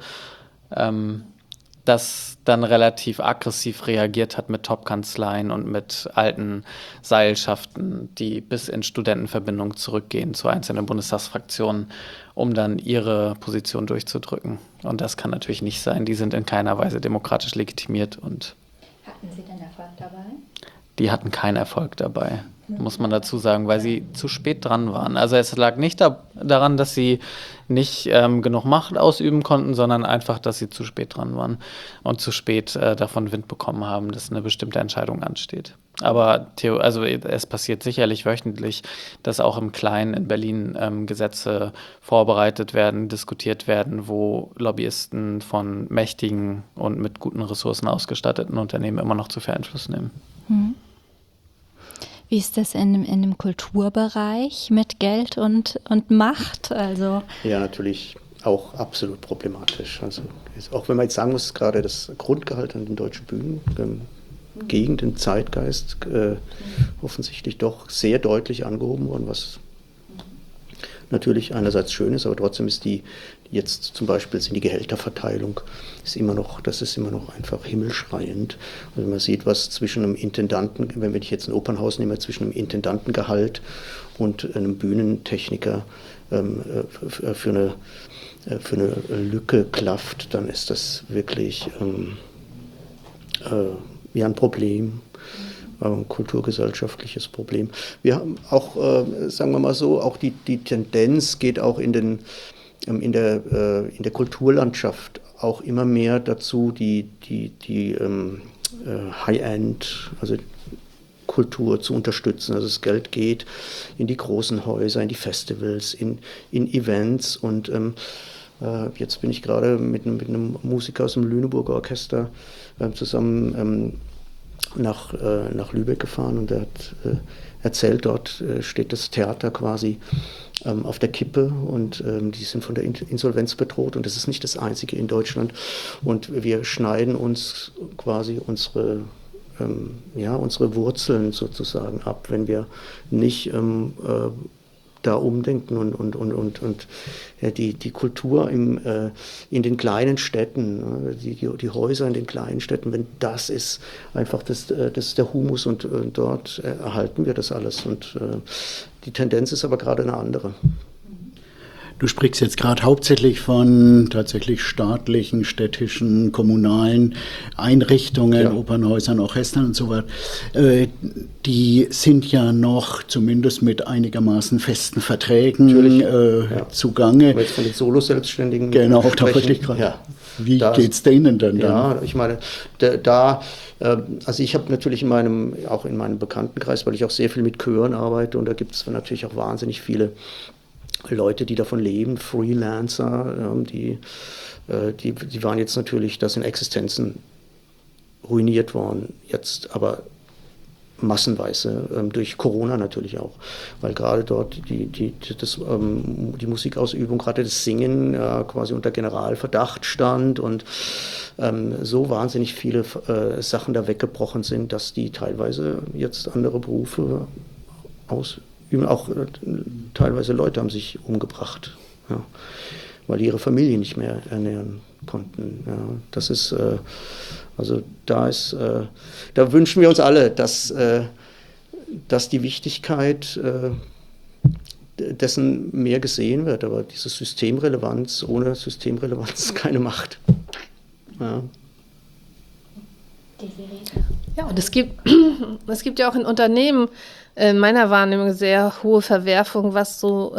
Speaker 6: das dann relativ aggressiv reagiert hat mit Top-Kanzleien und mit alten Seilschaften, die bis in Studentenverbindungen zurückgehen zu einzelnen Bundestagsfraktionen, um dann ihre Position durchzudrücken. Und das kann natürlich nicht sein. Die sind in keiner Weise demokratisch legitimiert und
Speaker 2: hatten Sie denn Erfolg dabei?
Speaker 6: Die hatten keinen Erfolg dabei, muss man dazu sagen, weil sie zu spät dran waren. Also es lag nicht daran, dass sie nicht genug Macht ausüben konnten, sondern einfach, dass sie zu spät dran waren und zu spät davon Wind bekommen haben, dass eine bestimmte Entscheidung ansteht. Aber es passiert sicherlich wöchentlich, dass auch im Kleinen in Berlin Gesetze vorbereitet werden, diskutiert werden, wo Lobbyisten von mächtigen und mit guten Ressourcen ausgestatteten Unternehmen immer noch zu viel Einfluss nehmen.
Speaker 2: Wie ist das in dem Kulturbereich mit Geld und Macht? Also
Speaker 4: Ja, natürlich auch absolut problematisch. Also auch wenn man jetzt sagen muss, gerade das Grundgehalt an den deutschen Bühnen gegen den Zeitgeist offensichtlich doch sehr deutlich angehoben worden, was natürlich einerseits schön ist, aber trotzdem ist jetzt zum Beispiel sind die Gehälterverteilung ist immer noch einfach himmelschreiend. Also man sieht, was zwischen einem Intendanten, wenn ich jetzt ein Opernhaus nehme, zwischen einem Intendantengehalt und einem Bühnentechniker für eine Lücke klafft, dann ist das wirklich ein Problem. Ein kulturgesellschaftliches Problem. Wir haben auch, sagen wir mal so, auch die Tendenz geht auch in der Kulturlandschaft auch immer mehr dazu, die High-End, also Kultur zu unterstützen. Also das Geld geht in die großen Häuser, in die Festivals, in Events und jetzt bin ich gerade mit einem Musiker aus dem Lüneburger Orchester zusammen nach Lübeck gefahren und er hat erzählt, dort steht das Theater quasi auf der Kippe und die sind von der Insolvenz bedroht und das ist nicht das einzige in Deutschland und wir schneiden uns quasi unsere Wurzeln sozusagen ab, wenn wir nicht da umdenken und die Kultur in den kleinen Städten, die Häuser in den kleinen Städten, wenn das ist einfach das ist der Humus und dort erhalten wir das alles und die Tendenz ist aber gerade eine andere.
Speaker 5: Du sprichst jetzt gerade hauptsächlich von tatsächlich staatlichen, städtischen, kommunalen Einrichtungen, ja. Opernhäusern, Orchestern und so weiter. Die sind ja noch zumindest mit einigermaßen festen Verträgen zugange.
Speaker 4: Aber jetzt von den Solo-Selbstständigen.
Speaker 5: Genau, da wollte ich gerade. Ja. Wie geht's denen denn dann?
Speaker 4: Ja, ich meine, also ich habe natürlich auch in meinem Bekanntenkreis, weil ich auch sehr viel mit Chören arbeite und da gibt es natürlich auch wahnsinnig viele Leute, die davon leben, Freelancer, die waren jetzt natürlich, da sind Existenzen ruiniert worden, jetzt aber massenweise, durch Corona natürlich auch, weil gerade dort die Musikausübung, gerade das Singen quasi unter Generalverdacht stand und so wahnsinnig viele Sachen da weggebrochen sind, dass die teilweise jetzt andere Berufe ausüben. Auch teilweise Leute haben sich umgebracht, ja, weil die ihre Familie nicht mehr ernähren konnten. Ja. Das ist also da wünschen wir uns alle, dass die Wichtigkeit dessen mehr gesehen wird. Aber diese Systemrelevanz, ohne Systemrelevanz keine Macht. Ja.
Speaker 3: Ja, und es gibt ja auch in Unternehmen in meiner Wahrnehmung sehr hohe Verwerfung, was so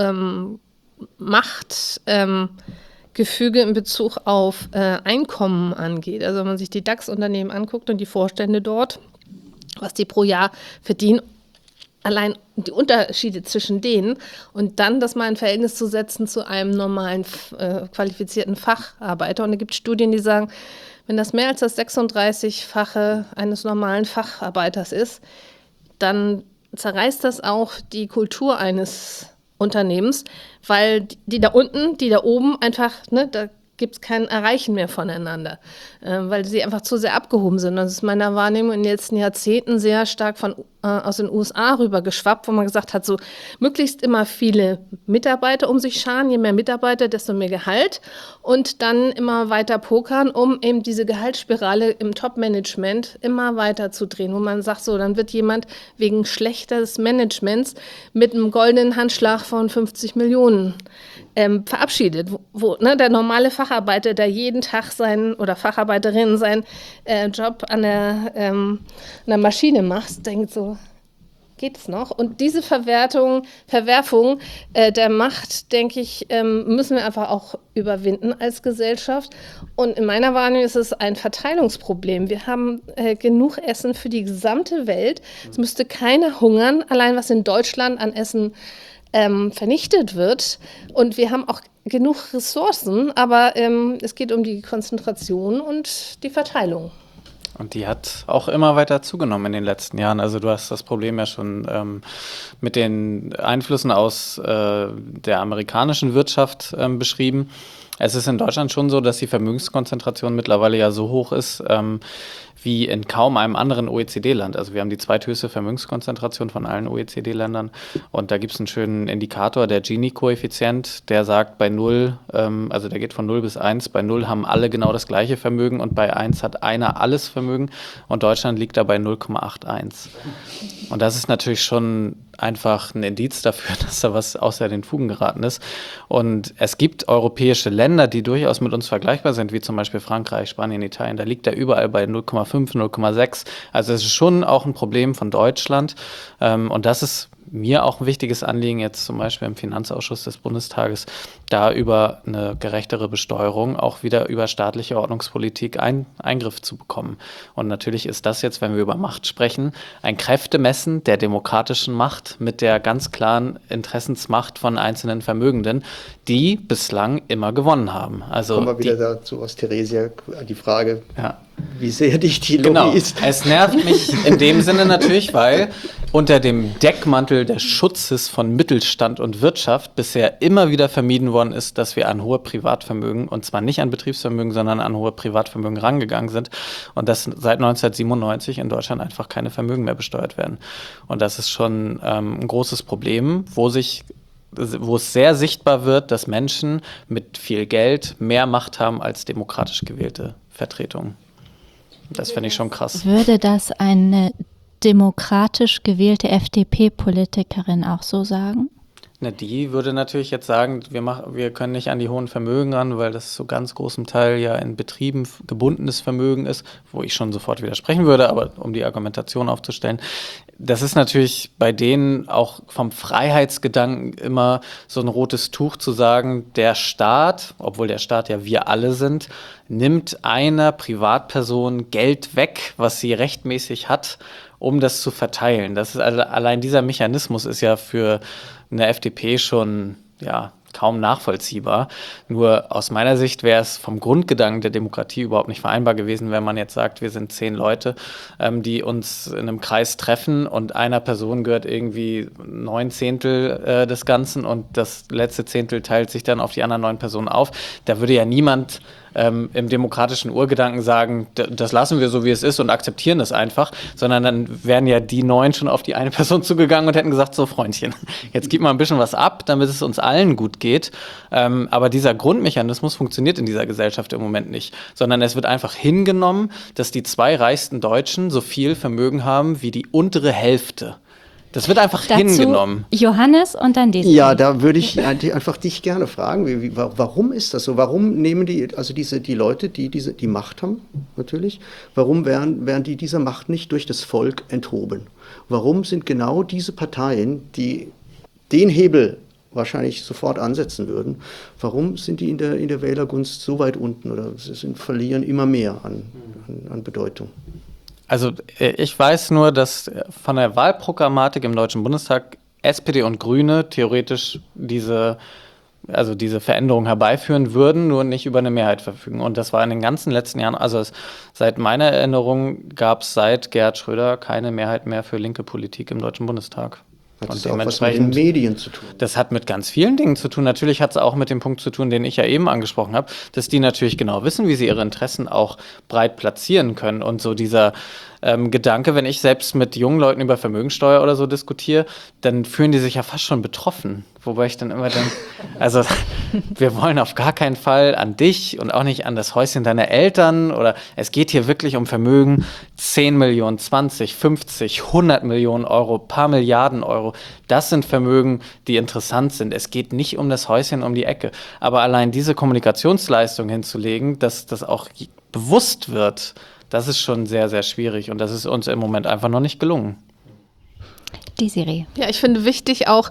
Speaker 3: Machtgefüge in Bezug auf Einkommen angeht. Also wenn man sich die DAX-Unternehmen anguckt und die Vorstände dort, was die pro Jahr verdienen, allein die Unterschiede zwischen denen und dann das mal in Verhältnis zu setzen zu einem normalen qualifizierten Facharbeiter. Und es gibt Studien, die sagen, wenn das mehr als das 36-fache eines normalen Facharbeiters ist, dann zerreißt das auch die Kultur eines Unternehmens, weil die da unten, die da oben einfach, ne, da gibt es kein Erreichen mehr voneinander, weil sie einfach zu sehr abgehoben sind. Das ist meiner Wahrnehmung in den letzten Jahrzehnten sehr stark aus den USA rüber geschwappt, wo man gesagt hat, so möglichst immer viele Mitarbeiter um sich scharen, je mehr Mitarbeiter, desto mehr Gehalt und dann immer weiter pokern, um eben diese Gehaltsspirale im Top-Management immer weiter zu drehen, wo man sagt, so, dann wird jemand wegen schlechteren Managements mit einem goldenen Handschlag von 50 Millionen verabschiedet, wo ne, der normale Facharbeiter, der jeden Tag oder Facharbeiterin seinen Job an der Maschine macht, denkt so, geht es noch? Und diese Verwerfung der Macht, denke ich, müssen wir einfach auch überwinden als Gesellschaft. Und in meiner Wahrnehmung ist es ein Verteilungsproblem. Wir haben genug Essen für die gesamte Welt. Es müsste keiner hungern, allein was in Deutschland an Essen vernichtet wird. Und wir haben auch genug Ressourcen, aber es geht um die Konzentration und die Verteilung.
Speaker 6: Und die hat auch immer weiter zugenommen in den letzten Jahren. Also du hast das Problem ja schon mit den Einflüssen aus der amerikanischen Wirtschaft beschrieben. Es ist in Deutschland schon so, dass die Vermögenskonzentration mittlerweile ja so hoch ist, wie in kaum einem anderen OECD-Land. Also wir haben die zweithöchste Vermögenskonzentration von allen OECD-Ländern und da gibt es einen schönen Indikator, der Gini-Koeffizient, der sagt bei 0, also der geht von 0 bis 1, bei 0 haben alle genau das gleiche Vermögen und bei 1 hat einer alles Vermögen und Deutschland liegt da bei 0,81. Und das ist natürlich schon einfach ein Indiz dafür, dass da was außer den Fugen geraten ist. Und es gibt europäische Länder, die durchaus mit uns vergleichbar sind, wie zum Beispiel Frankreich, Spanien, Italien. Da liegt er überall bei 0,5, 0,6. Also es ist schon auch ein Problem von Deutschland. Und das ist mir auch ein wichtiges Anliegen, jetzt zum Beispiel im Finanzausschuss des Bundestages, da über eine gerechtere Besteuerung auch wieder über staatliche Ordnungspolitik Eingriff zu bekommen. Und natürlich ist das jetzt, wenn wir über Macht sprechen, ein Kräftemessen der demokratischen Macht mit der ganz klaren Interessensmacht von einzelnen Vermögenden, die bislang immer gewonnen haben. Also
Speaker 4: kommen wir wieder dazu aus Theresia, die Frage,
Speaker 6: ja,
Speaker 4: wie sehr dich die Lobby ist.
Speaker 6: Genau, es nervt mich in dem Sinne natürlich, weil unter dem Deckmantel des Schutzes von Mittelstand und Wirtschaft bisher immer wieder vermieden worden ist, dass wir an hohe Privatvermögen, und zwar nicht an Betriebsvermögen, sondern an hohe Privatvermögen rangegangen sind und dass seit 1997 in Deutschland einfach keine Vermögen mehr besteuert werden. Und das ist schon ein großes Problem, wo es sehr sichtbar wird, dass Menschen mit viel Geld mehr Macht haben als demokratisch gewählte Vertretungen. Das finde ich schon krass.
Speaker 2: Würde das eine demokratisch gewählte FDP-Politikerin auch so sagen?
Speaker 6: Na, die würde natürlich jetzt sagen, wir können nicht an die hohen Vermögen ran, weil das zu ganz großem Teil ja in Betrieben gebundenes Vermögen ist, wo ich schon sofort widersprechen würde, aber um die Argumentation aufzustellen. Das ist natürlich bei denen auch vom Freiheitsgedanken immer so ein rotes Tuch zu sagen, der Staat, obwohl der Staat ja wir alle sind, nimmt einer Privatperson Geld weg, was sie rechtmäßig hat, um das zu verteilen. Das ist allein dieser Mechanismus ist ja für eine FDP schon ja, kaum nachvollziehbar. Nur aus meiner Sicht wäre es vom Grundgedanken der Demokratie überhaupt nicht vereinbar gewesen, wenn man jetzt sagt, wir sind 10 Leute, die uns in einem Kreis treffen und einer Person gehört irgendwie 9 Zehntel des Ganzen und das letzte Zehntel teilt sich dann auf die anderen 9 Personen auf. Da würde ja niemand im demokratischen Urgedanken sagen, das lassen wir so, wie es ist und akzeptieren das einfach, sondern dann wären ja die 9 schon auf die eine Person zugegangen und hätten gesagt, so Freundchen, jetzt gib mal ein bisschen was ab, damit es uns allen gut geht. Aber dieser Grundmechanismus funktioniert in dieser Gesellschaft im Moment nicht, sondern es wird einfach hingenommen, dass die 2 reichsten Deutschen so viel Vermögen haben wie die untere Hälfte. Das wird einfach hingenommen.
Speaker 2: Johannes und dann Desiree.
Speaker 4: Ja, da würde ich einfach dich gerne fragen, warum ist das so? Warum nehmen die Leute, die Macht haben, natürlich, warum werden die dieser Macht nicht durch das Volk enthoben? Warum sind genau diese Parteien, die den Hebel wahrscheinlich sofort ansetzen würden, warum sind die in der Wählergunst so weit unten oder verlieren immer mehr an Bedeutung?
Speaker 6: Also ich weiß nur, dass von der Wahlprogrammatik im Deutschen Bundestag SPD und Grüne theoretisch diese Veränderung herbeiführen würden, nur nicht über eine Mehrheit verfügen. Und das war in den ganzen letzten Jahren, seit meiner Erinnerung gab es seit Gerhard Schröder keine Mehrheit mehr für linke Politik im Deutschen Bundestag.
Speaker 4: Hat das auch was mit den Medien zu tun?
Speaker 6: Das hat mit ganz vielen Dingen zu tun. Natürlich hat es auch mit dem Punkt zu tun, den ich ja eben angesprochen habe, dass die natürlich genau wissen, wie sie ihre Interessen auch breit platzieren können. Und so dieser Gedanke, wenn ich selbst mit jungen Leuten über Vermögensteuer oder so diskutiere, dann fühlen die sich ja fast schon betroffen. Wobei ich dann immer denke, also wir wollen auf gar keinen Fall an dich und auch nicht an das Häuschen deiner Eltern oder es geht hier wirklich um Vermögen, 10 Millionen, 20, 50, 100 Millionen Euro, paar Milliarden Euro. Das sind Vermögen, die interessant sind. Es geht nicht um das Häuschen um die Ecke. Aber allein diese Kommunikationsleistung hinzulegen, dass das auch bewusst wird, das ist schon sehr, sehr schwierig und das ist uns im Moment einfach noch nicht gelungen.
Speaker 2: Desiree.
Speaker 3: Ja, ich finde wichtig auch,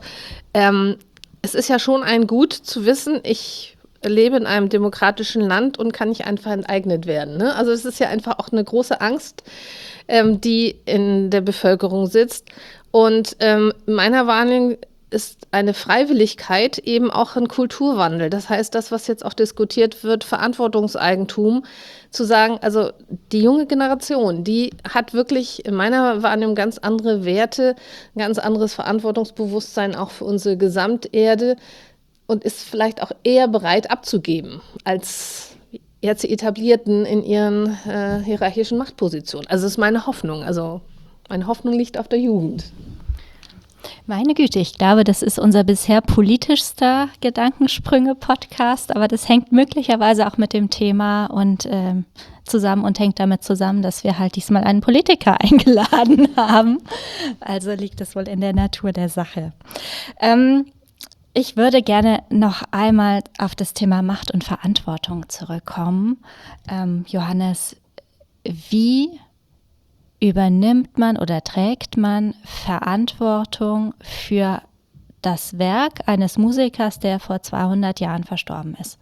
Speaker 3: es ist ja schon ein Gut zu wissen, ich lebe in einem demokratischen Land und kann nicht einfach enteignet werden. Ne? Also es ist ja einfach auch eine große Angst, die in der Bevölkerung sitzt. Und meiner Wahrnehmung ist eine Freiwilligkeit eben auch ein Kulturwandel. Das heißt, das, was jetzt auch diskutiert wird, Verantwortungseigentum, zu sagen, also die junge Generation, die hat wirklich in meiner Wahrnehmung ganz andere Werte, ein ganz anderes Verantwortungsbewusstsein auch für unsere Gesamterde und ist vielleicht auch eher bereit abzugeben als jetzt die Etablierten in ihren hierarchischen Machtpositionen. Also das ist meine Hoffnung. Also meine Hoffnung liegt auf der Jugend.
Speaker 2: Meine Güte, ich glaube, das ist unser bisher politischster Gedankensprünge-Podcast, aber das hängt möglicherweise auch mit dem Thema und zusammen und hängt damit zusammen, dass wir halt diesmal einen Politiker eingeladen haben. Also liegt es wohl in der Natur der Sache. Ich würde gerne noch einmal auf das Thema Macht und Verantwortung zurückkommen. Johannes, wie übernimmt man oder trägt man Verantwortung für das Werk eines Musikers, der vor 200 Jahren verstorben ist?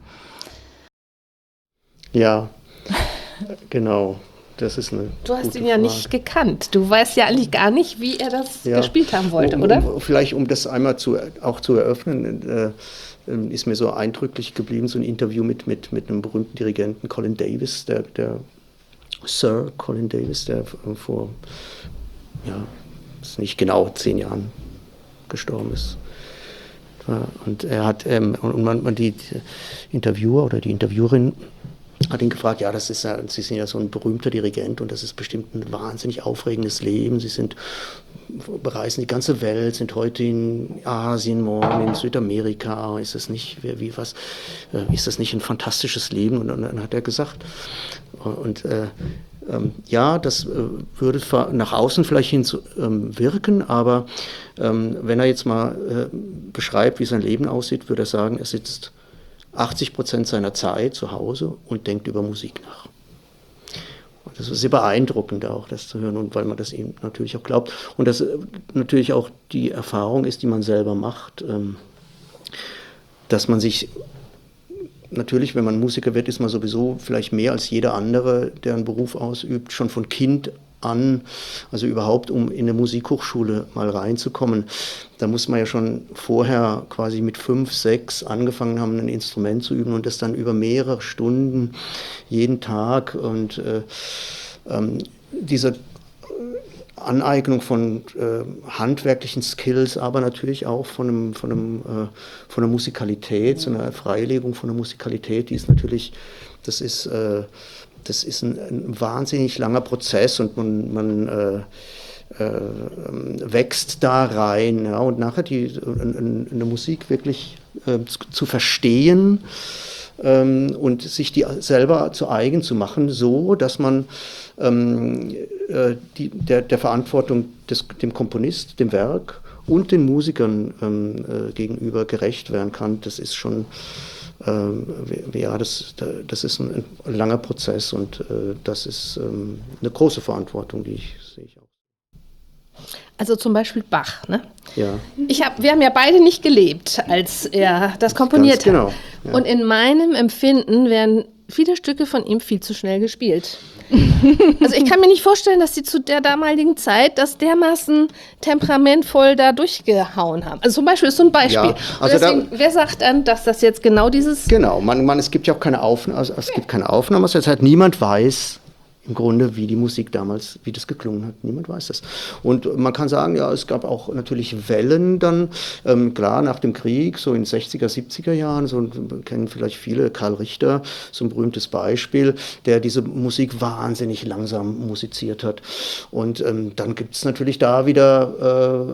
Speaker 4: Ja, genau. Das ist eine
Speaker 3: Du hast
Speaker 4: gute
Speaker 3: ihn ja
Speaker 4: Frage.
Speaker 3: nicht gekannt. Du weißt ja eigentlich gar nicht, wie er das gespielt haben wollte, oder?
Speaker 4: Vielleicht, um das einmal auch zu eröffnen, ist mir so eindrücklich geblieben, so ein Interview mit einem berühmten Dirigenten, Colin Davis, der Sir Colin Davis, der vor, ist nicht genau 10 Jahren gestorben ist. Und er hat, die Interviewer oder die Interviewerin hat ihn gefragt, ja, Sie sind ja so ein berühmter Dirigent und das ist bestimmt ein wahnsinnig aufregendes Leben. Sie bereisen die ganze Welt, sind heute in Asien, morgen in Südamerika. Ist das nicht ist das nicht ein fantastisches Leben? Und dann hat er gesagt, das würde nach außen vielleicht hin wirken, aber wenn er jetzt mal beschreibt, wie sein Leben aussieht, würde er sagen, er sitzt 80% seiner Zeit zu Hause und denkt über Musik nach. Und das ist sehr beeindruckend auch, das zu hören, und weil man das ihm natürlich auch glaubt. Und das natürlich auch die Erfahrung ist, die man selber macht, dass man sich natürlich, wenn man Musiker wird, ist man sowieso vielleicht mehr als jeder andere, der einen Beruf ausübt, schon von Kind an. Also überhaupt, um in eine Musikhochschule mal reinzukommen, da muss man ja schon vorher quasi mit 5, 6 angefangen haben, ein Instrument zu üben und das dann über mehrere Stunden jeden Tag. Und diese Aneignung von handwerklichen Skills, aber natürlich auch von der Musikalität, so einer Freilegung von der Musikalität, die ist natürlich, das ist ein wahnsinnig langer Prozess und man wächst da rein, ja, und nachher eine Musik wirklich zu verstehen und sich die selber zu eigen zu machen, so dass man der Verantwortung dem Komponist, dem Werk und den Musikern gegenüber gerecht werden kann. Das ist schon, das ist ein langer Prozess und das ist eine große Verantwortung, die sehe ich auch.
Speaker 3: Also zum Beispiel Bach, ne?
Speaker 4: Ja.
Speaker 3: Wir haben ja beide nicht gelebt, als er das komponiert hat.
Speaker 4: Genau, ja.
Speaker 3: Und in meinem Empfinden werden viele Stücke von ihm viel zu schnell gespielt. Also ich kann mir nicht vorstellen, dass sie zu der damaligen Zeit das dermaßen temperamentvoll da durchgehauen haben. Also zum Beispiel ist so ein Beispiel.
Speaker 4: Ja, also
Speaker 3: deswegen, wer sagt dann, dass das jetzt genau dieses...
Speaker 4: Genau, es gibt ja auch keine Aufnahme, also es gibt keine Aufnahme, das heißt, niemand weiß im Grunde, wie die Musik damals, wie das geklungen hat. Niemand weiß das. Und man kann sagen, ja, es gab auch natürlich Wellen dann, klar, nach dem Krieg, so in 60er, 70er Jahren, so kennen vielleicht viele, Karl Richter, so ein berühmtes Beispiel, der diese Musik wahnsinnig langsam musiziert hat. Und dann gibt es natürlich da wieder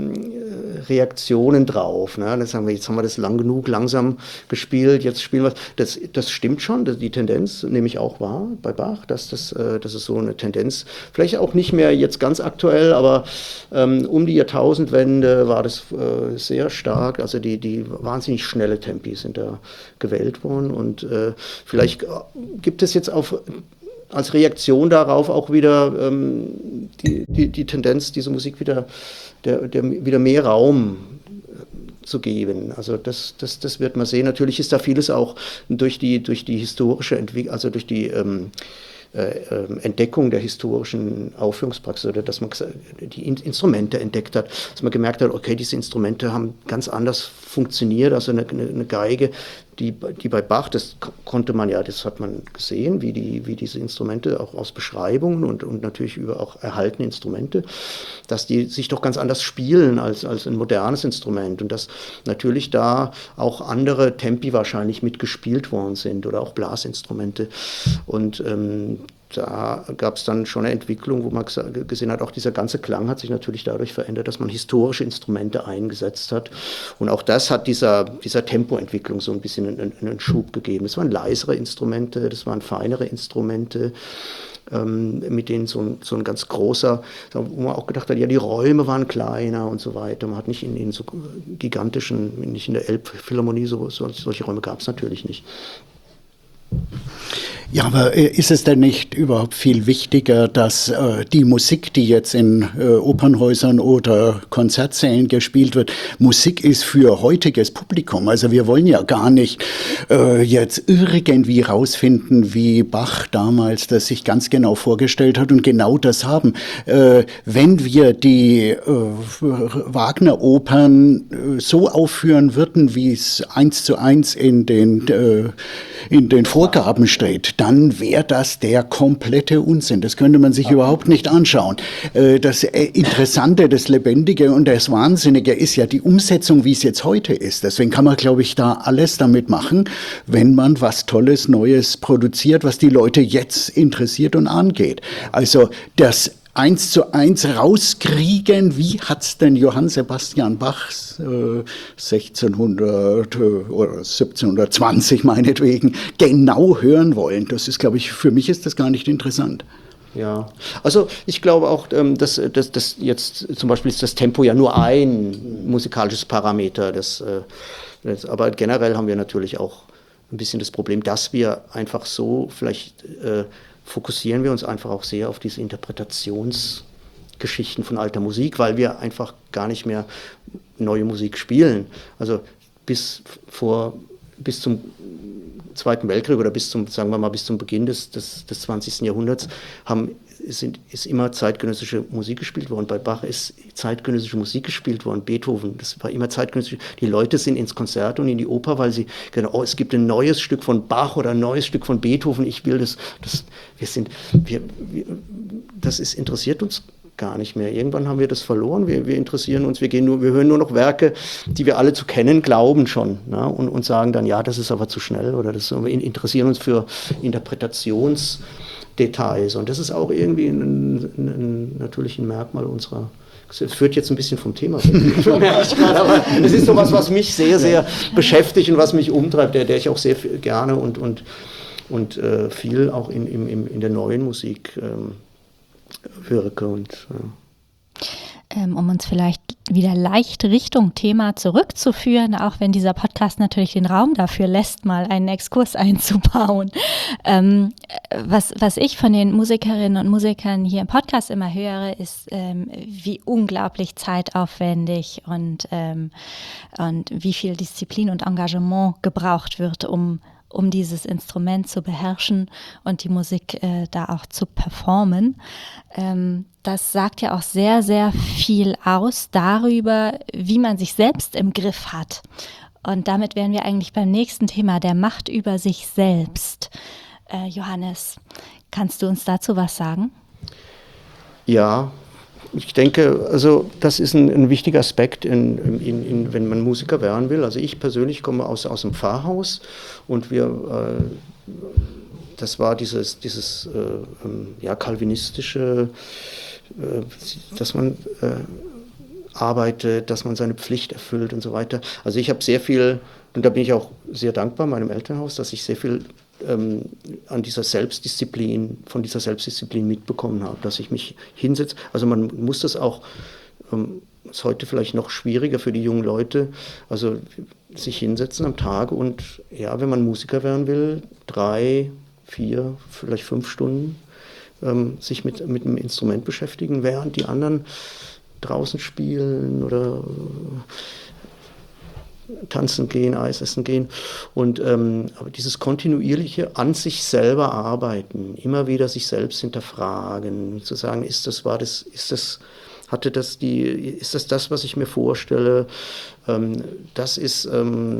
Speaker 4: Reaktionen drauf. Ne? Dann sagen wir, jetzt haben wir das lang genug langsam gespielt, jetzt spielen wir das stimmt schon, die Tendenz nehme ich auch wahr bei Bach, dass das ist so eine Tendenz, vielleicht auch nicht mehr jetzt ganz aktuell, aber um die Jahrtausendwende war das sehr stark, also die wahnsinnig schnelle Tempi sind da gewählt worden und vielleicht gibt es jetzt als Reaktion darauf auch wieder die Tendenz, diese Musik wieder mehr Raum zu geben. Also das wird man sehen. Natürlich ist da vieles auch durch die historische Entwicklung, also durch die Entdeckung der historischen Aufführungspraxis, oder dass man die Instrumente entdeckt hat, dass man gemerkt hat, okay, diese Instrumente haben ganz anders funktioniert, also eine Geige, die bei Bach, das hat man gesehen, wie diese Instrumente auch aus Beschreibungen und natürlich über auch erhaltene Instrumente, dass die sich doch ganz anders spielen als ein modernes Instrument und dass natürlich da auch andere Tempi wahrscheinlich mitgespielt worden sind oder auch Blasinstrumente und da gab es dann schon eine Entwicklung, wo man gesehen hat, auch dieser ganze Klang hat sich natürlich dadurch verändert, dass man historische Instrumente eingesetzt hat. Und auch das hat dieser Tempoentwicklung so ein bisschen einen Schub gegeben. Das waren leisere Instrumente, das waren feinere Instrumente, mit denen so ein ganz großer, wo man auch gedacht hat, ja, die Räume waren kleiner und so weiter. Man hat nicht in so gigantischen, nicht in der Elbphilharmonie, solche Räume gab es natürlich nicht.
Speaker 5: Ja, aber ist es denn nicht überhaupt viel wichtiger, dass die Musik, die jetzt in Opernhäusern oder Konzertsälen gespielt wird, Musik ist für heutiges Publikum? Also wir wollen ja gar nicht jetzt irgendwie rausfinden, wie Bach damals das sich ganz genau vorgestellt hat und genau das haben. Wenn wir die Wagner-Opern so aufführen würden, wie es 1:1 in den Vorgaben steht, dann wäre das der komplette Unsinn. Das könnte man sich überhaupt nicht anschauen. Das Interessante, das Lebendige und das Wahnsinnige ist ja die Umsetzung, wie es jetzt heute ist. Deswegen kann man, glaube ich, da alles damit machen, wenn man was Tolles, Neues produziert, was die Leute jetzt interessiert und angeht. Also das 1:1 rauskriegen, wie hat's denn Johann Sebastian Bach 1600 oder 1720 meinetwegen genau hören wollen. Das ist, glaube ich, für mich ist das gar nicht interessant.
Speaker 4: Ja, also ich glaube auch, dass jetzt zum Beispiel ist das Tempo ja nur ein musikalisches Parameter. Aber generell haben wir natürlich auch ein bisschen das Problem, dass wir einfach so vielleicht fokussieren wir uns einfach auch sehr auf diese Interpretationsgeschichten von alter Musik, weil wir einfach gar nicht mehr neue Musik spielen. Also bis zum Zweiten Weltkrieg oder sagen wir mal, bis zum Beginn des 20. Jahrhunderts ist immer zeitgenössische Musik gespielt worden. Bei Bach ist zeitgenössische Musik gespielt worden. Beethoven, das war immer zeitgenössisch. Die Leute sind ins Konzert und in die Oper, weil sie genau, oh, es gibt ein neues Stück von Bach oder ein neues Stück von Beethoven. Ich will das. Das interessiert uns gar nicht mehr. Irgendwann haben wir das verloren. Wir interessieren uns, wir hören nur noch Werke, die wir alle zu kennen glauben schon, ne? und sagen dann, ja, das ist aber zu schnell oder wir interessieren uns für Interpretationsdetails. Und das ist auch irgendwie natürlich ein Merkmal unserer. Es führt jetzt ein bisschen vom Thema weg, aber es ist sowas, was mich sehr, sehr beschäftigt und was mich umtreibt, der ich auch sehr gerne und viel auch in der neuen Musik wirke.
Speaker 2: Um uns vielleicht wieder leicht Richtung Thema zurückzuführen, auch wenn dieser Podcast natürlich den Raum dafür lässt, mal einen Exkurs einzubauen. Was ich von den Musikerinnen und Musikern hier im Podcast immer höre, ist, wie unglaublich zeitaufwendig und wie viel Disziplin und Engagement gebraucht wird, um dieses Instrument zu beherrschen und die Musik da auch zu performen. Das sagt ja auch sehr, sehr viel aus darüber, wie man sich selbst im Griff hat. Und damit wären wir eigentlich beim nächsten Thema, der Macht über sich selbst. Johannes, kannst du uns dazu was sagen?
Speaker 4: Ja, ich denke, also das ist ein wichtiger Aspekt, wenn man Musiker werden will. Also ich persönlich komme aus dem Pfarrhaus und das war dieses kalvinistische, dass man arbeitet, dass man seine Pflicht erfüllt und so weiter. Also ich habe sehr viel, und da bin ich auch sehr dankbar meinem Elternhaus, dass ich sehr viel von dieser Selbstdisziplin mitbekommen habe, dass ich mich hinsetze. Also man muss das auch, ist heute vielleicht noch schwieriger für die jungen Leute, also sich hinsetzen am Tag und ja, wenn man Musiker werden will, 3, 4, vielleicht 5 Stunden sich mit einem Instrument beschäftigen, während die anderen draußen spielen oder tanzen gehen, Eis essen gehen. Und aber dieses kontinuierliche an sich selber arbeiten, immer wieder sich selbst hinterfragen, zu sagen, ist das, was ich mir vorstelle? Das ist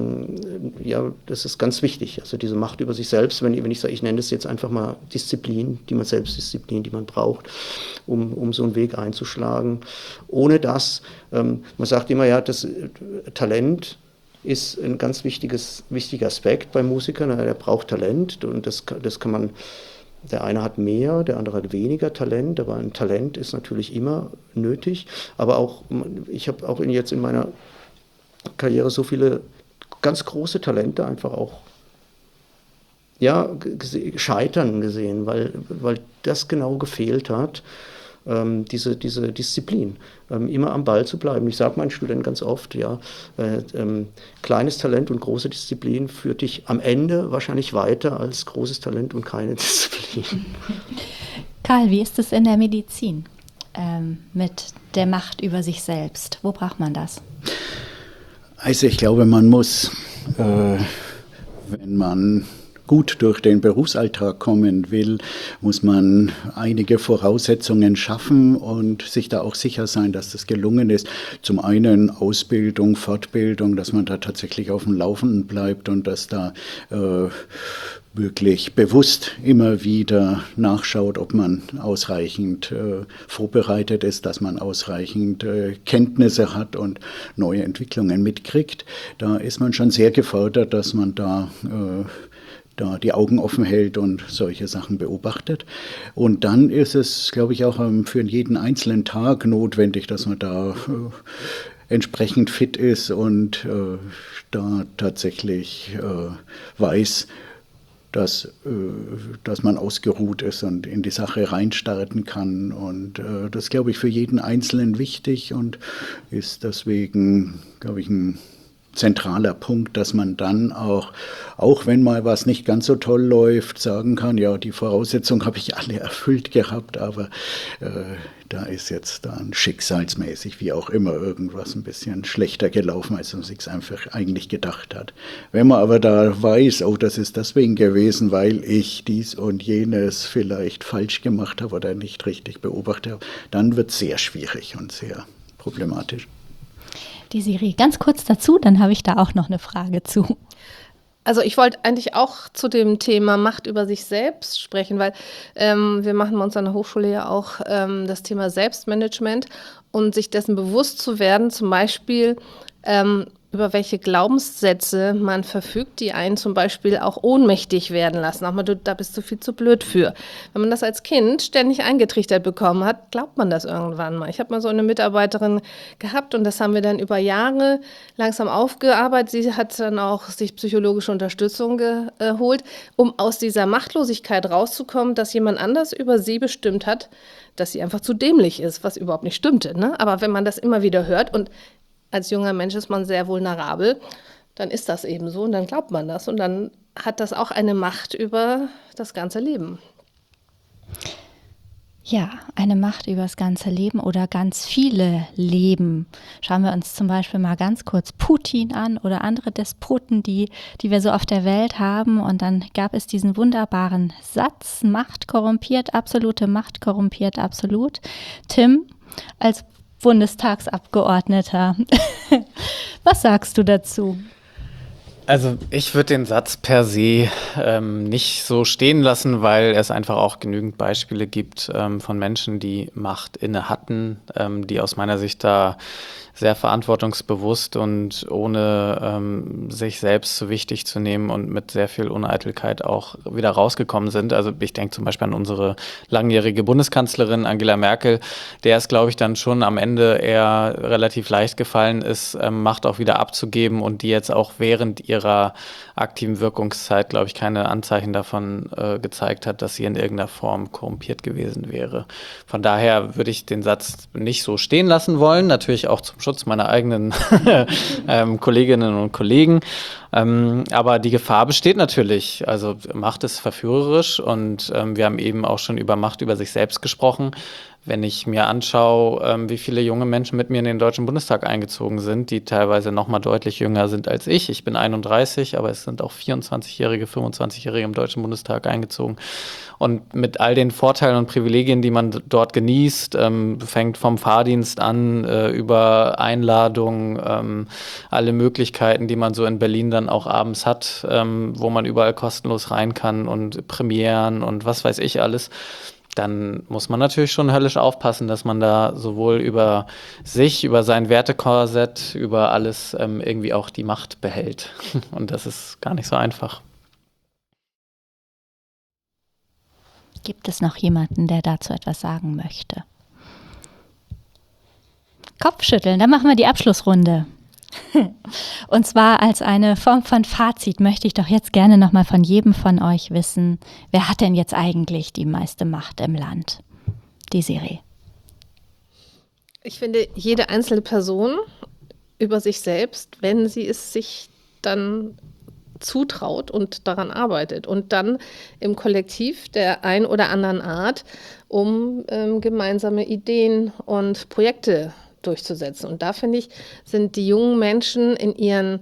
Speaker 4: ganz wichtig. Also diese Macht über sich selbst, wenn ich sage, ich nenne das jetzt einfach mal Disziplin, Selbstdisziplin, die man braucht, um so einen Weg einzuschlagen. Ohne das, man sagt immer, ja, das Talent ist ein ganz wichtiger Aspekt bei Musikern. Er braucht Talent und das kann man. Der eine hat mehr, der andere hat weniger Talent, aber ein Talent ist natürlich immer nötig. Aber auch, ich habe auch jetzt in meiner Karriere so viele ganz große Talente einfach auch scheitern gesehen, weil das genau gefehlt hat, diese Disziplin, immer am Ball zu bleiben. Ich sage meinen Studenten ganz oft, kleines Talent und große Disziplin führt dich am Ende wahrscheinlich weiter als großes Talent und keine Disziplin.
Speaker 2: Karl, wie ist es in der Medizin mit der Macht über sich selbst? Wo braucht man das?
Speaker 5: Also ich glaube, man muss, wenn man gut durch den Berufsalltag kommen will, muss man einige Voraussetzungen schaffen und sich da auch sicher sein, dass das gelungen ist. Zum einen Ausbildung, Fortbildung, dass man da tatsächlich auf dem Laufenden bleibt und dass da wirklich bewusst immer wieder nachschaut, ob man ausreichend vorbereitet ist, dass man ausreichend Kenntnisse hat und neue Entwicklungen mitkriegt. Da ist man schon sehr gefordert, dass man da die Augen offen hält und solche Sachen beobachtet. Und dann ist es, glaube ich, auch für jeden einzelnen Tag notwendig, dass man da entsprechend fit ist und da tatsächlich weiß, dass man ausgeruht ist und in die Sache reinstarten kann. Und das, glaube ich, für jeden Einzelnen wichtig und ist deswegen, glaube ich, ein zentraler Punkt, dass man dann auch wenn mal was nicht ganz so toll läuft, sagen kann, ja, die Voraussetzungen habe ich alle erfüllt gehabt, aber da ist jetzt dann schicksalsmäßig, wie auch immer, irgendwas ein bisschen schlechter gelaufen, als man sich einfach eigentlich gedacht hat. Wenn man aber da weiß, oh, das ist deswegen gewesen, weil ich dies und jenes vielleicht falsch gemacht habe oder nicht richtig beobachtet habe, dann wird es sehr schwierig und sehr problematisch.
Speaker 2: Die Siri, ganz kurz dazu, dann habe ich da auch noch eine Frage zu.
Speaker 3: Also ich wollte eigentlich auch zu dem Thema Macht über sich selbst sprechen, weil wir machen bei uns an der Hochschule ja auch das Thema Selbstmanagement und sich dessen bewusst zu werden, zum Beispiel über welche Glaubenssätze man verfügt, die einen zum Beispiel auch ohnmächtig werden lassen. Auch mal, da bist du viel zu blöd für. Wenn man das als Kind ständig eingetrichtert bekommen hat, glaubt man das irgendwann mal. Ich habe mal so eine Mitarbeiterin gehabt und das haben wir dann über Jahre langsam aufgearbeitet. Sie hat dann auch sich psychologische Unterstützung geholt, um aus dieser Machtlosigkeit rauszukommen, dass jemand anders über sie bestimmt hat, dass sie einfach zu dämlich ist, was überhaupt nicht stimmte, ne? Aber wenn man das immer wieder hört und als junger Mensch ist man sehr vulnerabel, dann ist das eben so und dann glaubt man das und dann hat das auch eine Macht über das ganze Leben.
Speaker 2: Ja, eine Macht über das ganze Leben oder ganz viele Leben. Schauen wir uns zum Beispiel mal ganz kurz Putin an oder andere Despoten, die wir so auf der Welt haben. Und dann gab es diesen wunderbaren Satz, Macht korrumpiert, absolute Macht korrumpiert, absolut. Tim, als Bundestagsabgeordneter. Was sagst du dazu?
Speaker 6: Also ich würde den Satz per se nicht so stehen lassen, weil es einfach auch genügend Beispiele gibt von Menschen, die Macht inne hatten, die aus meiner Sicht da sehr verantwortungsbewusst und ohne sich selbst zu wichtig zu nehmen und mit sehr viel Uneitelkeit auch wieder rausgekommen sind. Also ich denke zum Beispiel an unsere langjährige Bundeskanzlerin Angela Merkel, der es, glaube ich, dann schon am Ende eher relativ leicht gefallen ist, Macht auch wieder abzugeben und die jetzt auch während ihrer aktiven Wirkungszeit, glaube ich, keine Anzeichen davon gezeigt hat, dass sie in irgendeiner Form korrumpiert gewesen wäre. Von daher würde ich den Satz nicht so stehen lassen wollen, natürlich auch zum Schutz meiner eigenen Kolleginnen und Kollegen. Aber die Gefahr besteht natürlich. Also Macht ist verführerisch und wir haben eben auch schon über Macht über sich selbst gesprochen. Wenn ich mir anschaue, wie viele junge Menschen mit mir in den Deutschen Bundestag eingezogen sind, die teilweise noch mal deutlich jünger sind als ich. Ich bin 31, aber es sind auch 24-Jährige, 25-Jährige im Deutschen Bundestag eingezogen. Und mit all den Vorteilen und Privilegien, die man dort genießt, fängt vom Fahrdienst an, über Einladungen, alle Möglichkeiten, die man so in Berlin dann auch abends hat, wo man überall kostenlos rein kann und Premieren und was weiß ich alles. Dann muss man natürlich schon höllisch aufpassen, dass man da sowohl über sich, über sein Wertekorsett, über alles irgendwie auch die Macht behält. Und das ist gar nicht so einfach.
Speaker 2: Gibt es noch jemanden, der dazu etwas sagen möchte? Kopfschütteln, dann machen wir die Abschlussrunde. Und zwar als eine Form von Fazit möchte ich doch jetzt gerne nochmal von jedem von euch wissen, wer hat denn jetzt eigentlich die meiste Macht im Land? Die Siri.
Speaker 3: Ich finde, jede einzelne Person über sich selbst, wenn sie es sich dann zutraut und daran arbeitet und dann im Kollektiv der ein oder anderen Art, um gemeinsame Ideen und Projekte durchzusetzen. Und da finde ich, sind die jungen Menschen in ihren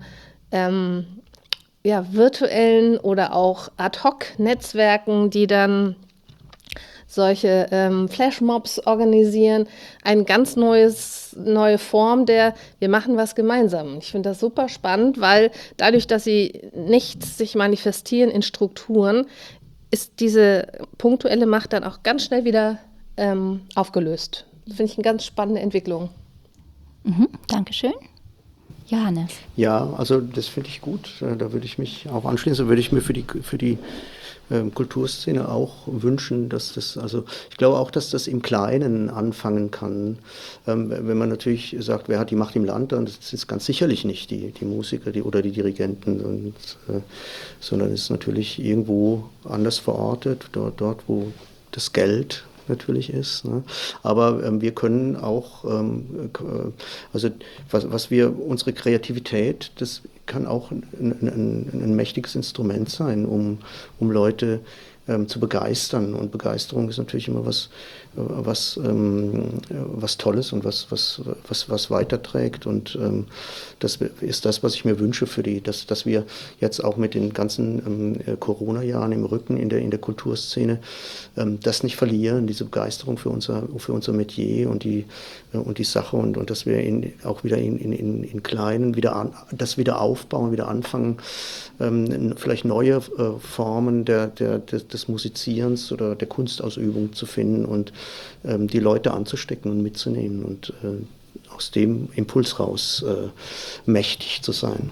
Speaker 3: virtuellen oder auch Ad-Hoc-Netzwerken, die dann solche Flashmobs organisieren, eine ganz neue Form wir machen was gemeinsam. Ich finde das super spannend, weil dadurch, dass sie nicht sich manifestieren in Strukturen, ist diese punktuelle Macht dann auch ganz schnell wieder aufgelöst. Das finde ich eine ganz spannende Entwicklung.
Speaker 2: Dankeschön. Johannes.
Speaker 4: Ja, also das finde ich gut. Da würde ich mich auch anschließen. Würde ich mir für die Kulturszene auch wünschen, dass das, also ich glaube auch, dass das im Kleinen anfangen kann. Wenn man natürlich sagt, wer hat die Macht im Land, dann ist es ganz sicherlich nicht die Musiker oder die Dirigenten, sondern ist natürlich irgendwo anders verortet, dort wo das Geld natürlich ist. Ne? Aber wir können auch, also unsere Kreativität, das kann auch ein mächtiges Instrument sein, um Leute zu begeistern. Und Begeisterung ist natürlich immer was Tolles und was weiterträgt. Und das ist das, was ich mir wünsche dass wir jetzt auch mit den ganzen Corona-Jahren im Rücken in der Kulturszene das nicht verlieren, diese Begeisterung für unser Metier und die Sache und dass wir auch wieder in Kleinen das wieder aufbauen, wieder anfangen, vielleicht neue Formen des Musizierens oder der Kunstausübung zu finden und die Leute anzustecken und mitzunehmen und aus dem Impuls raus mächtig zu sein.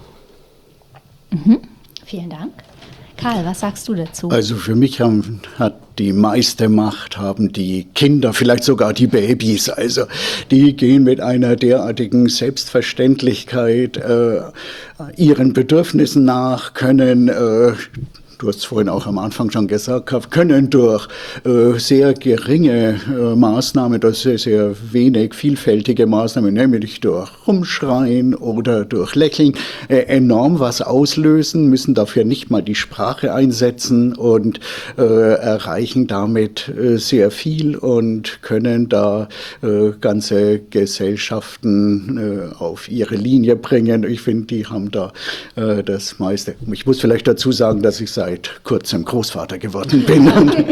Speaker 2: Vielen Dank. Karl, was sagst du dazu?
Speaker 5: Also für mich hat die meiste Macht haben die Kinder, vielleicht sogar die Babys. Also die gehen mit einer derartigen Selbstverständlichkeit ihren Bedürfnissen nach, können du hast es vorhin auch am Anfang schon gesagt, können durch sehr geringe Maßnahmen, durch sehr, sehr wenig vielfältige Maßnahmen, nämlich durch Rumschreien oder durch Lächeln, enorm was auslösen, müssen dafür nicht mal die Sprache einsetzen und erreichen damit sehr viel und können da ganze Gesellschaften auf ihre Linie bringen. Ich finde, die haben da das meiste. Ich muss vielleicht dazu sagen, dass ich seit kurzem Großvater geworden bin.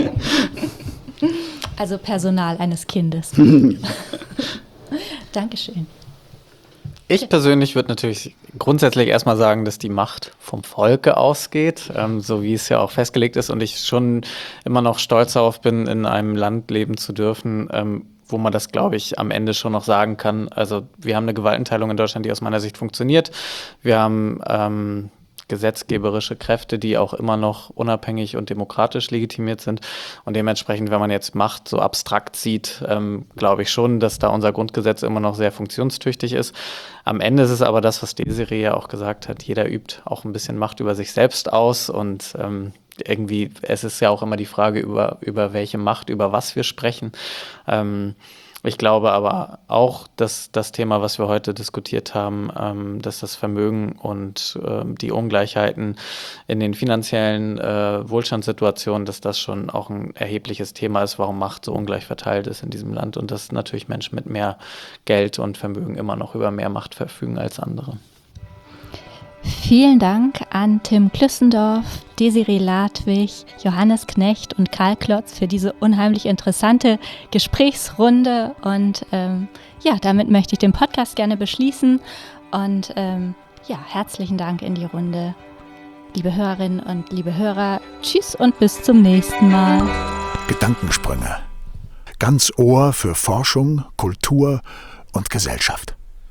Speaker 2: Also Personal eines Kindes. Dankeschön.
Speaker 6: Ich persönlich würde natürlich grundsätzlich erstmal sagen, dass die Macht vom Volke ausgeht, so wie es ja auch festgelegt ist und ich schon immer noch stolz darauf bin, in einem Land leben zu dürfen, wo man das, glaube ich, am Ende schon noch sagen kann. Also wir haben eine Gewaltenteilung in Deutschland, die aus meiner Sicht funktioniert. Wir haben gesetzgeberische Kräfte, die auch immer noch unabhängig und demokratisch legitimiert sind. Und dementsprechend, wenn man jetzt Macht so abstrakt sieht, glaube ich schon, dass da unser Grundgesetz immer noch sehr funktionstüchtig ist. Am Ende ist es aber das, was Desiree ja auch gesagt hat, jeder übt auch ein bisschen Macht über sich selbst aus und irgendwie, es ist ja auch immer die Frage, über welche Macht, über was wir sprechen. Ich glaube aber auch, dass das Thema, was wir heute diskutiert haben, dass das Vermögen und die Ungleichheiten in den finanziellen Wohlstandssituationen, dass das schon auch ein erhebliches Thema ist, warum Macht so ungleich verteilt ist in diesem Land und dass natürlich Menschen mit mehr Geld und Vermögen immer noch über mehr Macht verfügen als andere.
Speaker 2: Vielen Dank an Tim Klüssendorf, Desiree Ladwig, Johannes Knecht und Karl Klotz für diese unheimlich interessante Gesprächsrunde. Und damit möchte ich den Podcast gerne beschließen. Und herzlichen Dank in die Runde, liebe Hörerinnen und liebe Hörer. Tschüss und bis zum nächsten Mal.
Speaker 1: Gedankensprünge. Ganz Ohr für Forschung, Kultur und Gesellschaft.